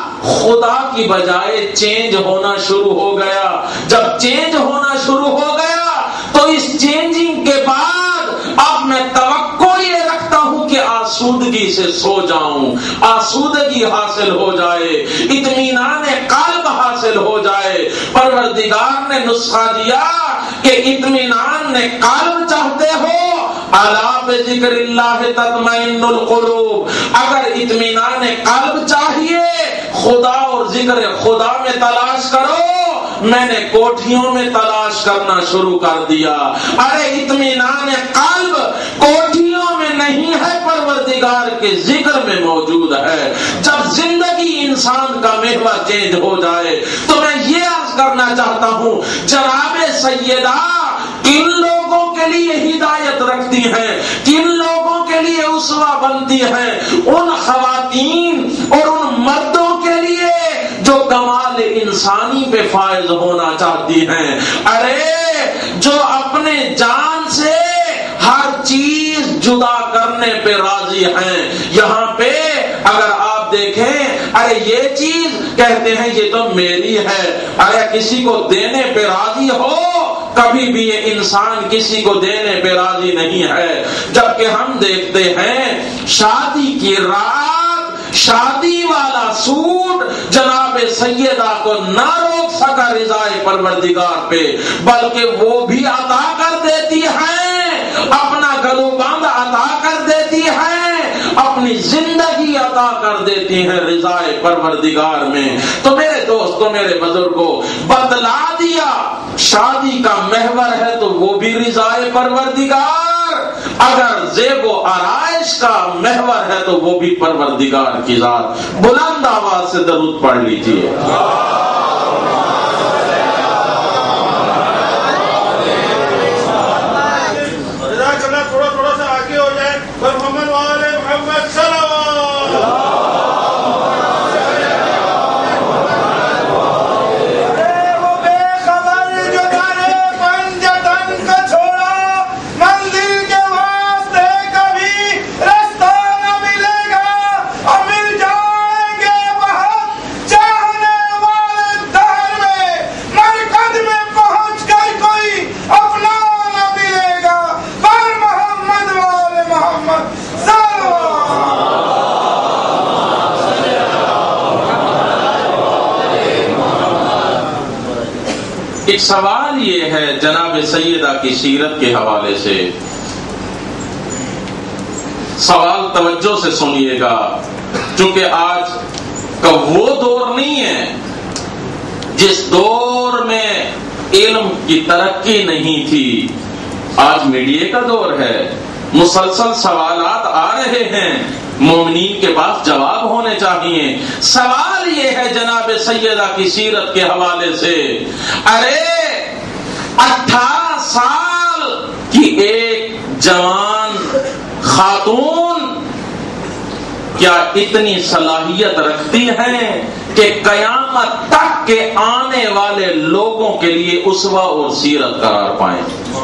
خدا کی بجائے چینج ہونا شروع ہو گیا۔ جب چینج ہونا شروع ہو گیا تو اس چینجنگ کے بعد اب میں توقع یہ رکھتا ہوں کہ آسودگی سے سو جاؤں، آسودگی حاصل ہو جائے، اطمینان قلب حاصل ہو جائے۔ پروردگار نے نسخہ دیا کہ اطمینان قلب چاہتے ہو، الا بذکر اللہ تطمئن القلوب، اگر اطمینان قلب چاہیے خدا اور ذکر خدا میں تلاش کرو۔ میں نے کوٹھیوں میں تلاش کرنا شروع کر دیا۔ ارے اطمینان قلب کوٹھیوں میں نہیں ہے، پروردگار کے ذکر میں موجود ہے۔ جب زندگی انسان کا محور چینج ہو جائے تو میں یہ عرض کرنا چاہتا ہوں، جناب سیدہ کن لوگوں کے لیے ہدایت رکھتی ہیں، کن لوگوں کے لیے اسوہ بنتی ہیں؟ ان خواتین اور ان مردوں کے لیے جو کمال انسانی پہ فائز ہونا چاہتی ہیں۔ ارے جو اپنے جان سے ہر چیز جدا کرنے پہ راضی ہیں۔ یہاں پہ اگر آپ دیکھیں، ارے یہ چیز کہتے ہیں یہ تو میری ہے، ارے کسی کو دینے پہ راضی ہو؟ کبھی بھی یہ انسان کسی کو دینے پہ راضی نہیں ہے۔ جبکہ ہم دیکھتے ہیں شادی کی رات شادی والا سوٹ جناب سیدہ کو نہ روک سکا رضائے پروردگار پہ، بلکہ وہ بھی عطا کر دیتی ہے، اپنا گلو بند عطا کر دیتی ہے، اپنی زندگی عطا کر دیتی ہیں رضائے پروردگار میں۔ تو میرے دوستوں، میرے بزرگوں، بتلا دیا شادی کا محور ہے تو وہ بھی رضائے پروردگار، اگر زیب و آرائش کا محور ہے تو وہ بھی پروردگار کی ذات۔ بلند آواز سے درود پڑھ لیجیے۔ تھوڑا سا آگے ہو جائے۔ محمد والے محمد صلوات۔ ایک سوال یہ ہے جناب سیدہ کی سیرت کے حوالے سے، سوال توجہ سے سنیے گا، چونکہ آج کا وہ دور نہیں ہے جس دور میں علم کی ترقی نہیں تھی، آج میڈیا کا دور ہے، مسلسل سوالات آ رہے ہیں، مومنین کے پاس جواب ہونے چاہیے۔ سوال یہ ہے جناب سیدہ کی سیرت کے حوالے سے، ارے 18 سال کی ایک جوان خاتون کیا اتنی صلاحیت رکھتی ہیں کہ قیامت تک کے آنے والے لوگوں کے لیے اسوہ اور سیرت قرار پائیں؟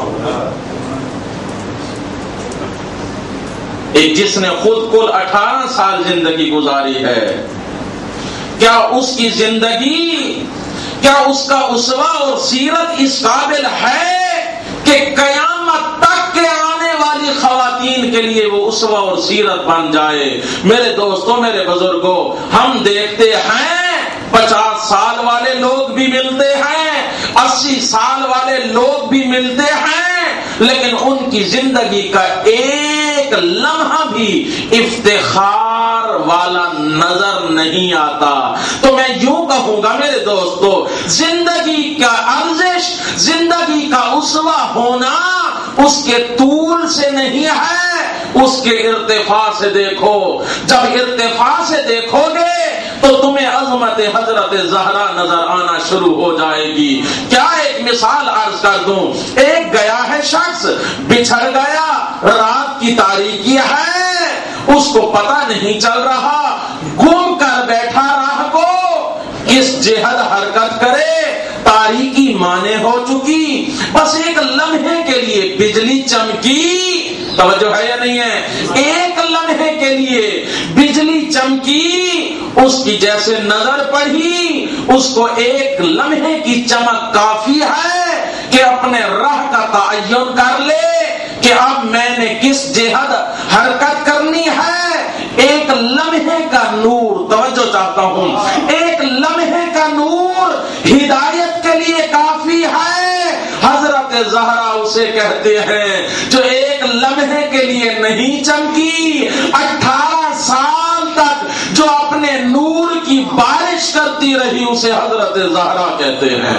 ایک جس نے خود کل 18 سال زندگی گزاری ہے، کیا اس کی زندگی، کیا اس کا اسوہ اور سیرت اس قابل ہے کہ قیامت تک کے آنے والی خواتین کے لیے وہ اسوہ اور سیرت بن جائے؟ میرے دوستوں، میرے بزرگوں، ہم دیکھتے ہیں 50 سال والے لوگ بھی ملتے ہیں، 80 سال والے لوگ بھی ملتے ہیں، لیکن ان کی زندگی کا ایک لمحہ بھی افتخار والا نظر نہیں آتا۔ تو میں یوں کہوں گا میرے دوستو، زندگی کا ارزش، زندگی کا اسوہ ہونا اس کے طول سے نہیں ہے، اس کے ارتفاع سے دیکھو۔ جب ارتفاع سے دیکھو گے تو تمہیں عظمت حضرت زہرا نظر آنا شروع ہو جائے گی۔ کیا ایک مثال عرض کر دوں، ایک گیا ہے شخص، بچھڑ گیا، رات کی تاریکی ہے، اس کو پتہ نہیں چل رہا، گم کر بیٹھا راہ کو، کس جہت حرکت کرے، تاریکی مانے ہو چکی، بس ایک لمحے کے لیے بجلی چمکی، توجہ ہے یا نہیں ہے؟ ایک لمحے کے لیے بجلی چمکی، اس کی جیسے نظر پڑی، اس کو ایک لمحے کی چمک کافی ہے کہ اپنے راہ کا تعین کر لے کہ اب میں نے کس جہت حرکت کرنی ہے۔ ایک لمحے کا نور، توجہ چاہتا ہوں، ایک لمحے کا نور ہدایت کے لیے کافی ہے۔ حضرت زہرا اسے کہتے ہیں جو ایک لمحے کے لیے نہیں چمکی، 18 سال تک جو اپنے نور کی بارش کرتی رہی، اسے حضرت زہرا کہتے ہیں۔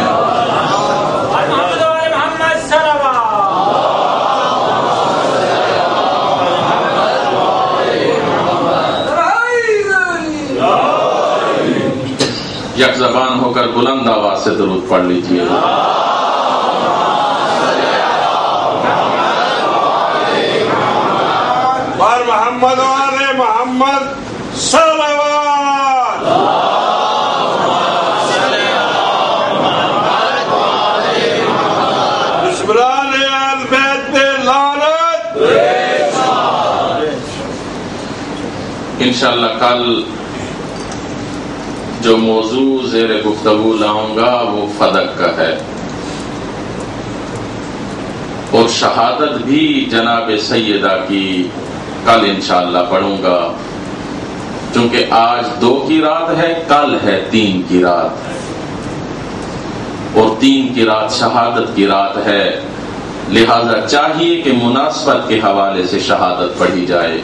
یک زبان ہو کر بلند آواز سے درود پڑھ لیجیے۔ بار محمد والے محمد صلوات۔ بسم اللہ البیت پہ لعنت۔ انشاءاللہ کل جو موضوع زیر گفتگو لاؤں گا وہ فدق کا ہے، اور شہادت بھی جناب سیدہ کی کل انشاءاللہ پڑھوں گا، چونکہ آج 2 کی رات ہے، کل ہے 3 کی رات، اور 3 کی رات شہادت کی رات ہے، لہذا چاہیے کہ مناسبت کے حوالے سے شہادت پڑھی جائے۔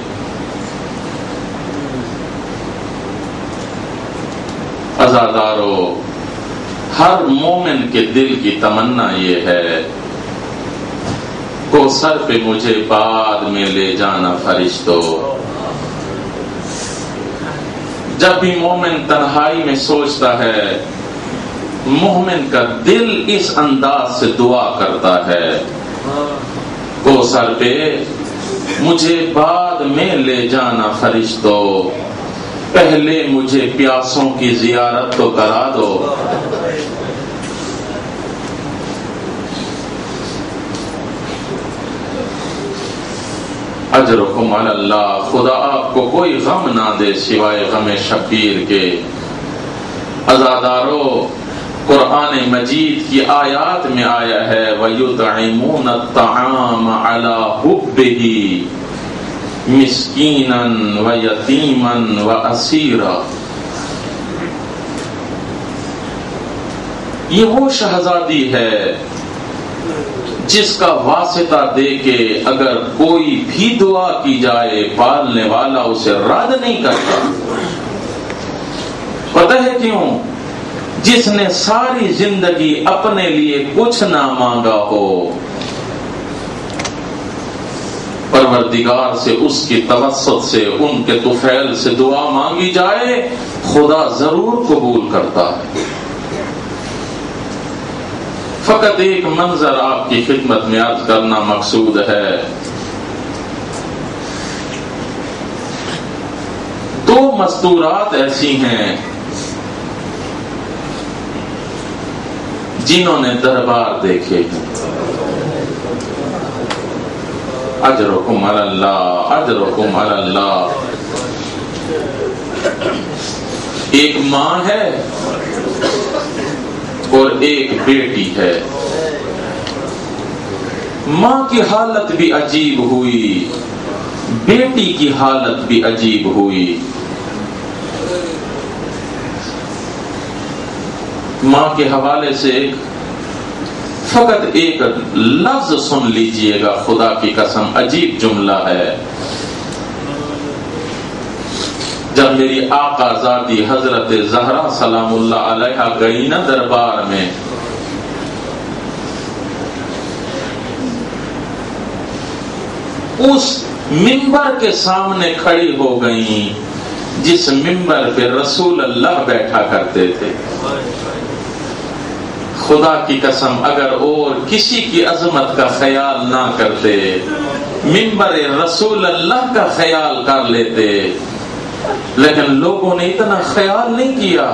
عزادارو، ہر مومن کے دل کی تمنا یہ ہے کوثر پہ مجھے بعد میں لے جانا فرشتوں. جب بھی مومن تنہائی میں سوچتا ہے، مومن کا دل اس انداز سے دعا کرتا ہے، کوثر پہ مجھے بعد میں لے جانا فرشتوں، پہلے مجھے پیاسوں کی زیارت تو کرا دو. اجرکم علی اللہ. خدا آپ کو کوئی غم نہ دے سوائے غم شبیر کے. عزادارو، قرآن مجید کی آیات میں آیا ہے وَيُطْعِمُونَ الطَّعَامَ عَلَى حُبِّهِ مِسْكِينًا وَيَتِيمًا وَأَسِيرًا. یہ وہ شہزادی ہے جس کا واسطہ دے کے اگر کوئی بھی دعا کی جائے پالنے والا اسے رد نہیں کرتا. پتہ ہے کیوں؟ جس نے ساری زندگی اپنے لیے کچھ نہ مانگا ہو، پروردگار سے اس کی توسط سے ان کے طفیل سے دعا مانگی جائے خدا ضرور قبول کرتا ہے. فقط ایک منظر آپ کی خدمت میں عرض کرنا مقصود ہے. دو مستورات ایسی ہیں جنہوں نے دربار دیکھے ہیں. اجرکم علی اللہ، اجرکم علی اللہ. ایک ماں ہے اور ایک بیٹی ہے. ماں کی حالت بھی عجیب ہوئی، بیٹی کی حالت بھی عجیب ہوئی. ماں کے حوالے سے فقط ایک لفظ سن لیجئے گا، خدا کی قسم عجیب جملہ ہے. جب میری آقا ذاتی حضرت زہرا سلام اللہ علیہا گئی نا دربار میں، اس منبر کے سامنے کھڑی ہو گئیں جس منبر پہ رسول اللہ بیٹھا کرتے تھے. خدا کی قسم اگر اور کسی کی عظمت کا خیال نہ کرتے، منبر رسول اللہ کا خیال کر لیتے، لیکن لوگوں نے اتنا خیال نہیں کیا.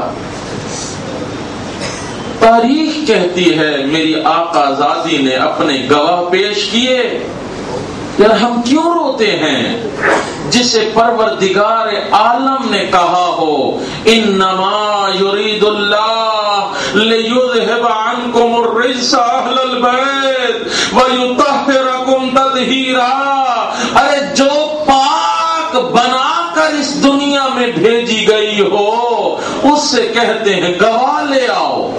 تاریخ کہتی ہے میری آقا زادی نے اپنے گواہ پیش کیے. یار ہم کیوں روتے ہیں جسے پروردگار عالم نے کہا ہو انما یرید اللہ لیذہب عنکم الرجس اہل البیت ویطہرکم تطہیرا. ارے جو پاک بنا اس دنیا میں بھیجی گئی ہو اس سے کہتے ہیں گواہ لے آؤ.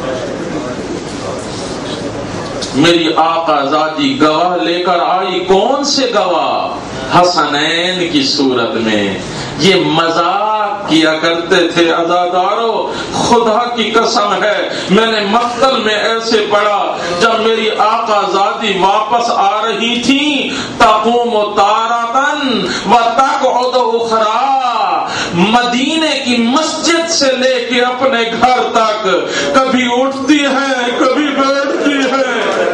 میری آقا زادی گواہ لے کر آئی. کون سے گواہ؟ حسنین کی صورت میں. یہ مذاق کیا کرتے تھے عزادارو. خدا کی قسم ہے میں نے مقتل میں ایسے پڑھا جب میری آقا زادی واپس آ رہی تھی تقوم تارتن و تقعد اخرى. مدینے کی مسجد سے لے کے اپنے گھر تک کبھی اٹھتی ہے کبھی بیٹھتی ہے.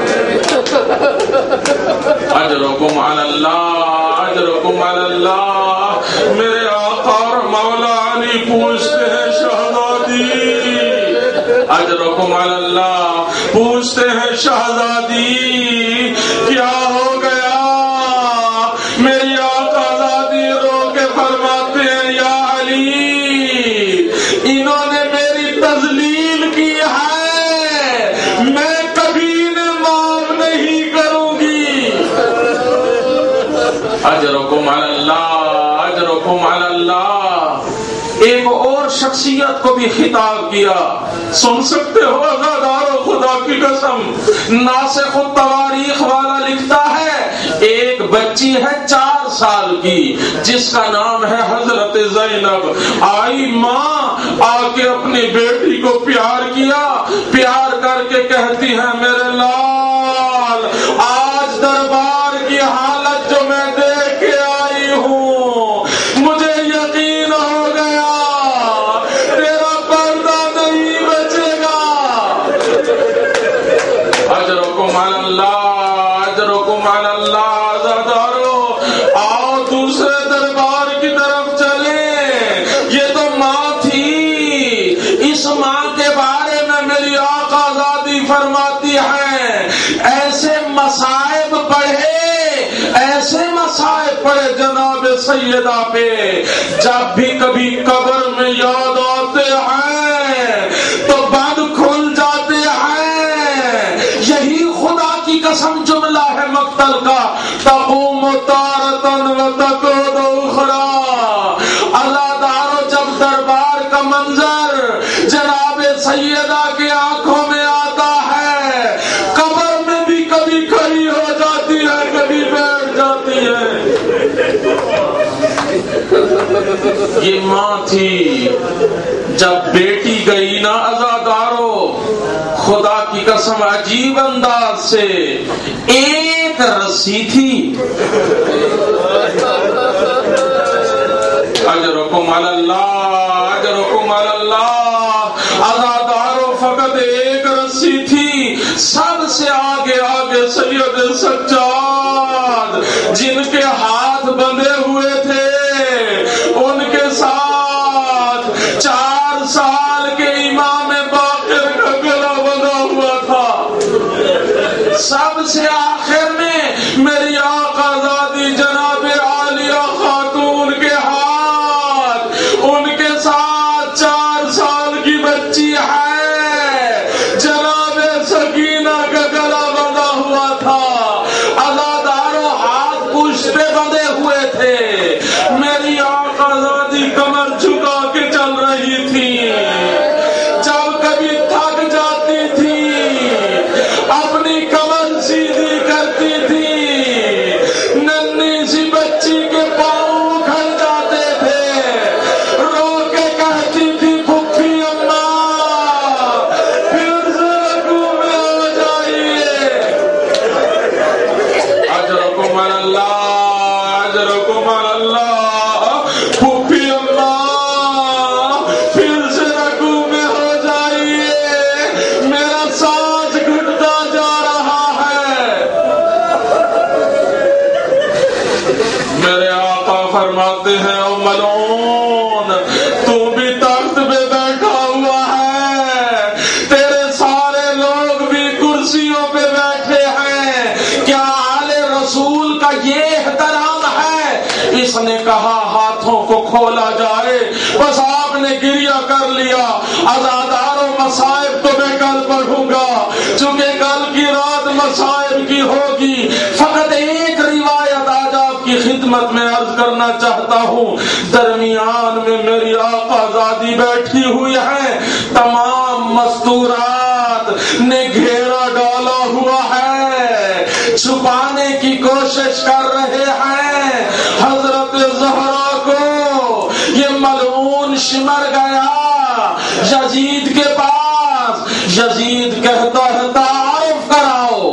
اجرکم علی اللہ، اجرکم علی اللہ. میرے آقا اور مولا علی پوچھتے ہیں شہزادی، اجرکم علی اللہ، پوچھتے ہیں شہزادی کیا ہو گیا؟ میری آقا زادی رو کے فرماتے ہیں یا علی انہوں نے میری تذلیل کی ہے، میں کبھی انہیں معاف نہیں کروں گی. اجرکم علی اللہ، اجرکم علی اللہ. ایک اور شخصیت کو بھی خطاب کیا. سن سکتے ہو عزادارو خدا کی قسم. ناسخ التواریخ والا لکھتا ہے ایک بچی ہے 4 4 سال کی، جس کا نام ہے حضرت زینب، آئی ماں آ کے اپنی بیٹی کو پیار کیا، پیار کر کے کہتی ہے میرے لال آج دربار کی حالت جو میں دیکھ کے آئی ہوں مجھے یقین ہو گیا تیرا پردہ نہیں بچے گا۔ اجرکم علی اللہ، اجرکم علی اللہ۔ عزادارو آؤ دوسرے دربار کی طرف چلیں۔ یہ تو ماں تھی، اس ماں کے بارے میں میری آقا زادی فرماتی ہے ایسے مصائب پڑھے جناب سیدہ پہ، جب بھی کبھی قبر میں یاد آتے ہیں تو بند کھل جاتے ہیں۔ یہی خدا کی قسم جملہ ہے مقتل کا، تقوم تارتن و تقعد اخری۔ عزادارو جب دربار کا منظر جناب سیدہ کے آنکھوں میں آتا ہے، قبر میں بھی کبھی کھڑی ہو جاتی ہے، کبھی بیٹھ جاتی ہے۔ یہ ماں تھی، جب بیٹی گئی نا عزادارو، خدا کی قسم عجیب انداز سے ایک رسی تھی، اجرکم علی اللہ، اجرکم علی اللہ۔ عزادارو فقط ایک رسی تھی، سب سے آگے آگے سید سجاد جن کے ہاتھ بندھے ہوئے تھے ان کے ساتھ 4 سال کے امام باقر کا گلا بندھا ہوا تھا۔ سب سے آخر میں میری آقا زادی جناب عالیہ خاتون کے ہاتھ، ان کے ساتھ 4 سال کی بچی ہے جناب سکینہ کا گلا بندھا ہوا تھا۔ عزادارو ہاتھ پشت پہ بندھے ہوئے تھے، میری آقا زادی کمر جھکا کے چل رہی تھی۔ جب کبھی تھک جاتی تھی اپنی کمر سیدھی کرتی تھی، ننھی سی بچی کے پاؤں اکھڑ جاتے تھے، رو کے کہتی تھی پھپھی اماں پھر سے رکوع میں ہو جائیے۔ اجرکم علی اللہ، اجرکم علی اللہ۔ پھپھی اماں پھر سے رکوع میں ہو جائیے، میرا سانس گھٹتا جا رہا ہے۔ میرے آقا فرماتے ہیں او ملعون تو بھی تخت پہ بیٹھا ہوا ہے، تیرے سارے لوگ بھی کرسیوں پہ بیٹھے ہیں، کیا آل رسول کا یہ احترام ہے؟ اس نے کہا ہاتھوں کو کھولا جائے، بس آپ نے گریہ کر لیا۔ عزادارو مصائب تو میں کل پڑھوں گا، چونکہ کل کی رات مصائب کی ہوگی۔ فقط ایک روایت آج آپ کی خدمت میں عرض کرنا چاہتا ہوں۔ درمیان میں میری آقا زادی بیٹھی ہوئی ہے، تمام مستورات نے گھیرا ڈالا ہوا ہے، چھپانے کی کوشش کر رہے ہیں حضرت زہرا کو۔ یہ ملعون سمر گیا یزید کے پاس، یزید کہتا ہے تعارف کراؤ۔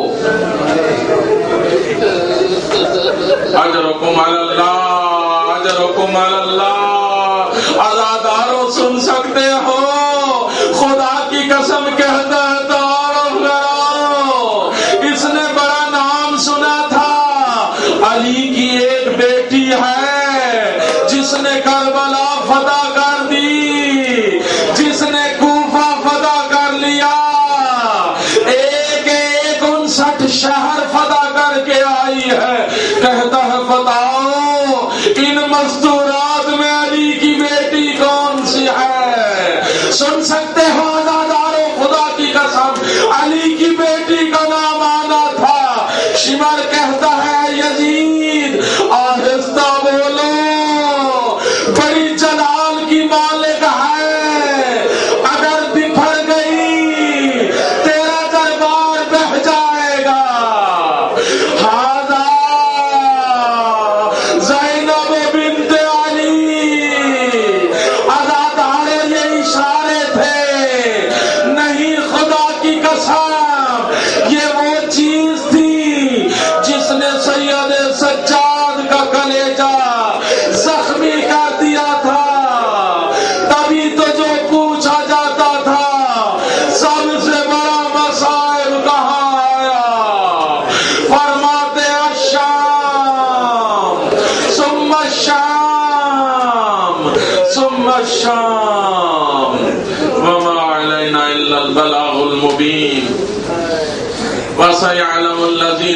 اجرکم علی اللہ، اجرکم علی اللہ۔ عزادارو سن سکتے ہو، خدا کی قسم کہتا ہے تعارف کراؤ۔ اس نے بڑا نام سنا تھا، علی کی ایک بیٹی ہے جس نے کربلا فتح کر دی، جس نے کوفہ فتح کر لیا، ایک 59 شہر فتح کر کے آئی ہے۔ کہتا ہے بتاؤ ان مستورات میں علی کی بیٹی کون سی ہے؟ سن سکتے ہو عزادارو، خدا کی قسم علی کی بیٹی کا نام آنا تھا۔ شمر کہتا ہے یزید آہستہ بولو، بڑی جلال کی مالک ہے، اگر بکھر گئی تیرا دربار بہہ جائے گا۔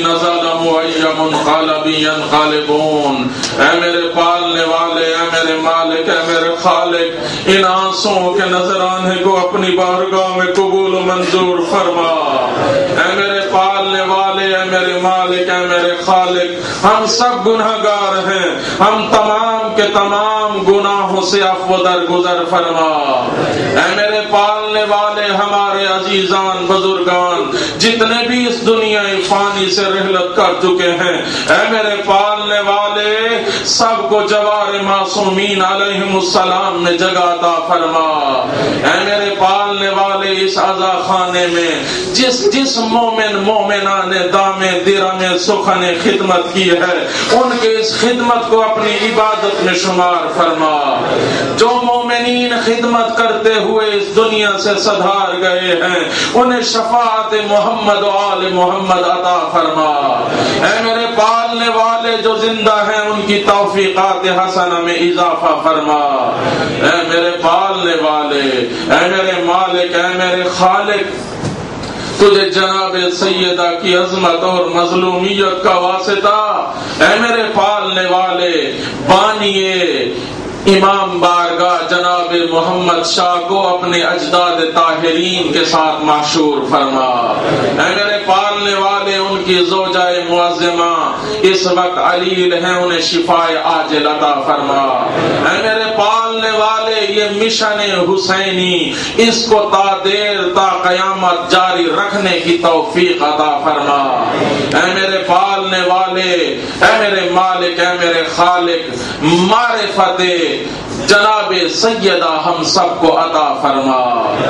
ظلموا أي منقلب ينقلبون۔ اے میرے پالنے والے، اے میرے مالک، اے میرے خالق، ان آنسوؤں کے نذرانے کو اپنی بارگاہ میں قبول و منظور فرما۔ اے میرے پالنے والے، اے میرے مالک، اے میرے خالق، ہم سب گناہگار ہیں، ہم تمام کے تمام گناہوں سے عفو درگزر فرما۔ اے میرے پالنے والے، ہمارے عزیزان بزرگان جتنے بھی اس دنیا فانی سے رحلت کر چکے ہیں، اے میرے پالنے والے، سب کو جوار معصومین علیہم السلام میں جگہ عطا فرما۔ اے میرے پالنے والے، اس عزا خانے میں جس مومن مومنہ نے دامے درہم سخن خدمت کی ہے، ان کے اس خدمت کو اپنی عبادت میں شمار فرما۔ جو مومنین خدمت کرتے ہوئے اس دنیا سے صدھار گئے ہیں، انہیں شفاعت محمد و آل محمد عطا فرما۔ اے میرے پالنے والے، جو زندہ ہیں ان کی توفیقات حسنہ میں اضافہ فرما۔ اے میرے پالنے والے، اے میرے مالک، اے میرے خالق، تجھے جناب سیدہ کی عظمت اور مظلومیت کا واسطہ، اے میرے پالنے والے، بانیے امام بارگاہ جناب محمد شاہ کو اپنے اجداد طاہرین کے ساتھ محشور فرما۔ اے میرے پالنے والے، ان کی زوجہ معظمہ اس وقت علیل ہیں، انہیں شفائے عاجل عطا فرما۔ اے میرے پالنے والے، یہ مشن حسینی اس کو تا دیر تا قیامت جاری رکھنے کی توفیق عطا فرما۔ اے میرے پالنے والے، اے میرے مالک، اے میرے خالق، معرفت جناب سیدہ ہم سب کو عطا فرما۔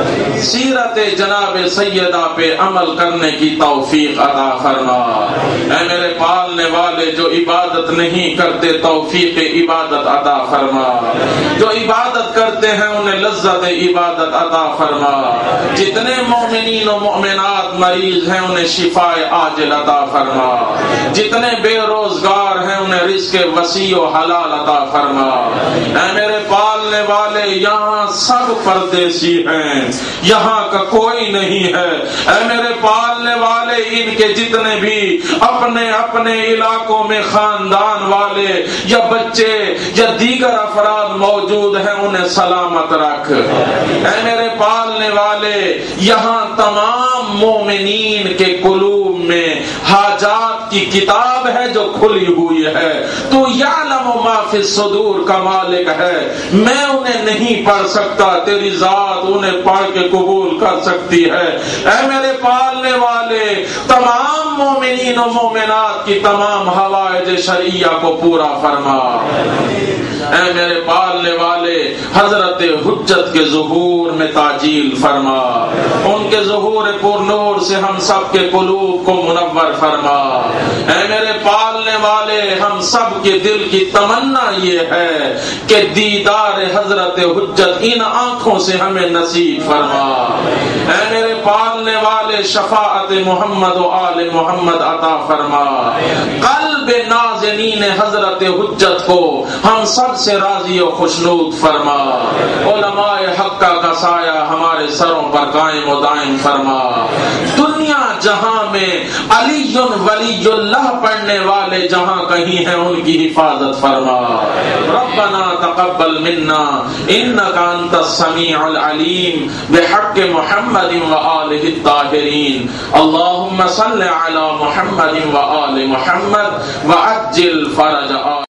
سیرت جناب سیدہ پہ عمل کرنے کی توفیق عطا فرما۔ اے میرے پالنے والے، جو عبادت نہیں کرتے توفیق عبادت عطا فرما، جو عبادت کرتے ہیں انہیں لذت عبادت عطا فرما۔ جتنے مومنین و مومنات مریض ہیں انہیں شفاء عاجل عطا فرما۔ جتنے بے روزگار ہیں انہیں رزق وسیع و حلال عطا فرما۔ اے میرے پالنے والے، یہاں سب پردیسی ہیں، یہاں کا کوئی نہیں ہے۔ اے میرے پالنے والے، ان کے جتنے بھی اپنے اپنے علاقوں میں خاندان والے یا بچے یا دیگر افراد موجود ہیں، انہیں سلامت رکھ۔ اے میرے پالنے والے، یہاں تمام مومنین کے قلوب میں حاجات کی کتاب ہے جو کھلی ہوئی ہے۔ تو یعلم ما فی الصدور کا مالک ہے، میں انہیں نہیں پڑھ سکتا، تیری ذات انہیں پڑھ کے قبول کر سکتی ہے۔ اے میرے پالنے والے، تمام مومنین و مومنات کی تمام حوائج شرعیہ کو پورا فرما۔ اے میرے پالنے والے، حضرت حجت کے ظہور میں تعجیل فرما، ان کے ظہور پر نور سے ہم سب کے قلوب کو منور فرما۔ اے میرے پالنے والے، ہم سب کے دل کی تمنا یہ ہے کہ دیدار حضرت حجت ان آنکھوں سے ہمیں نصیب فرما۔ اے میرے پالنے والے، شفاعت محمد و آل محمد عطا فرما۔ قلب نازنین حضرت حجت کو ہم سب سے راضی و خوشنود فرما۔ علماء حقہ کا سایہ ہمارے سروں پر قائم و دائم فرما۔ دنیا جہاں میں علی ولی اللہ پڑھنے والے جہاں کہیں ہیں، ان کی حفاظت فرما۔ ربنا تقبل منا انك انت السميع العليم بحق محمد وآله الطاهرين اللهم صل على محمد وآل محمد وعجل فرج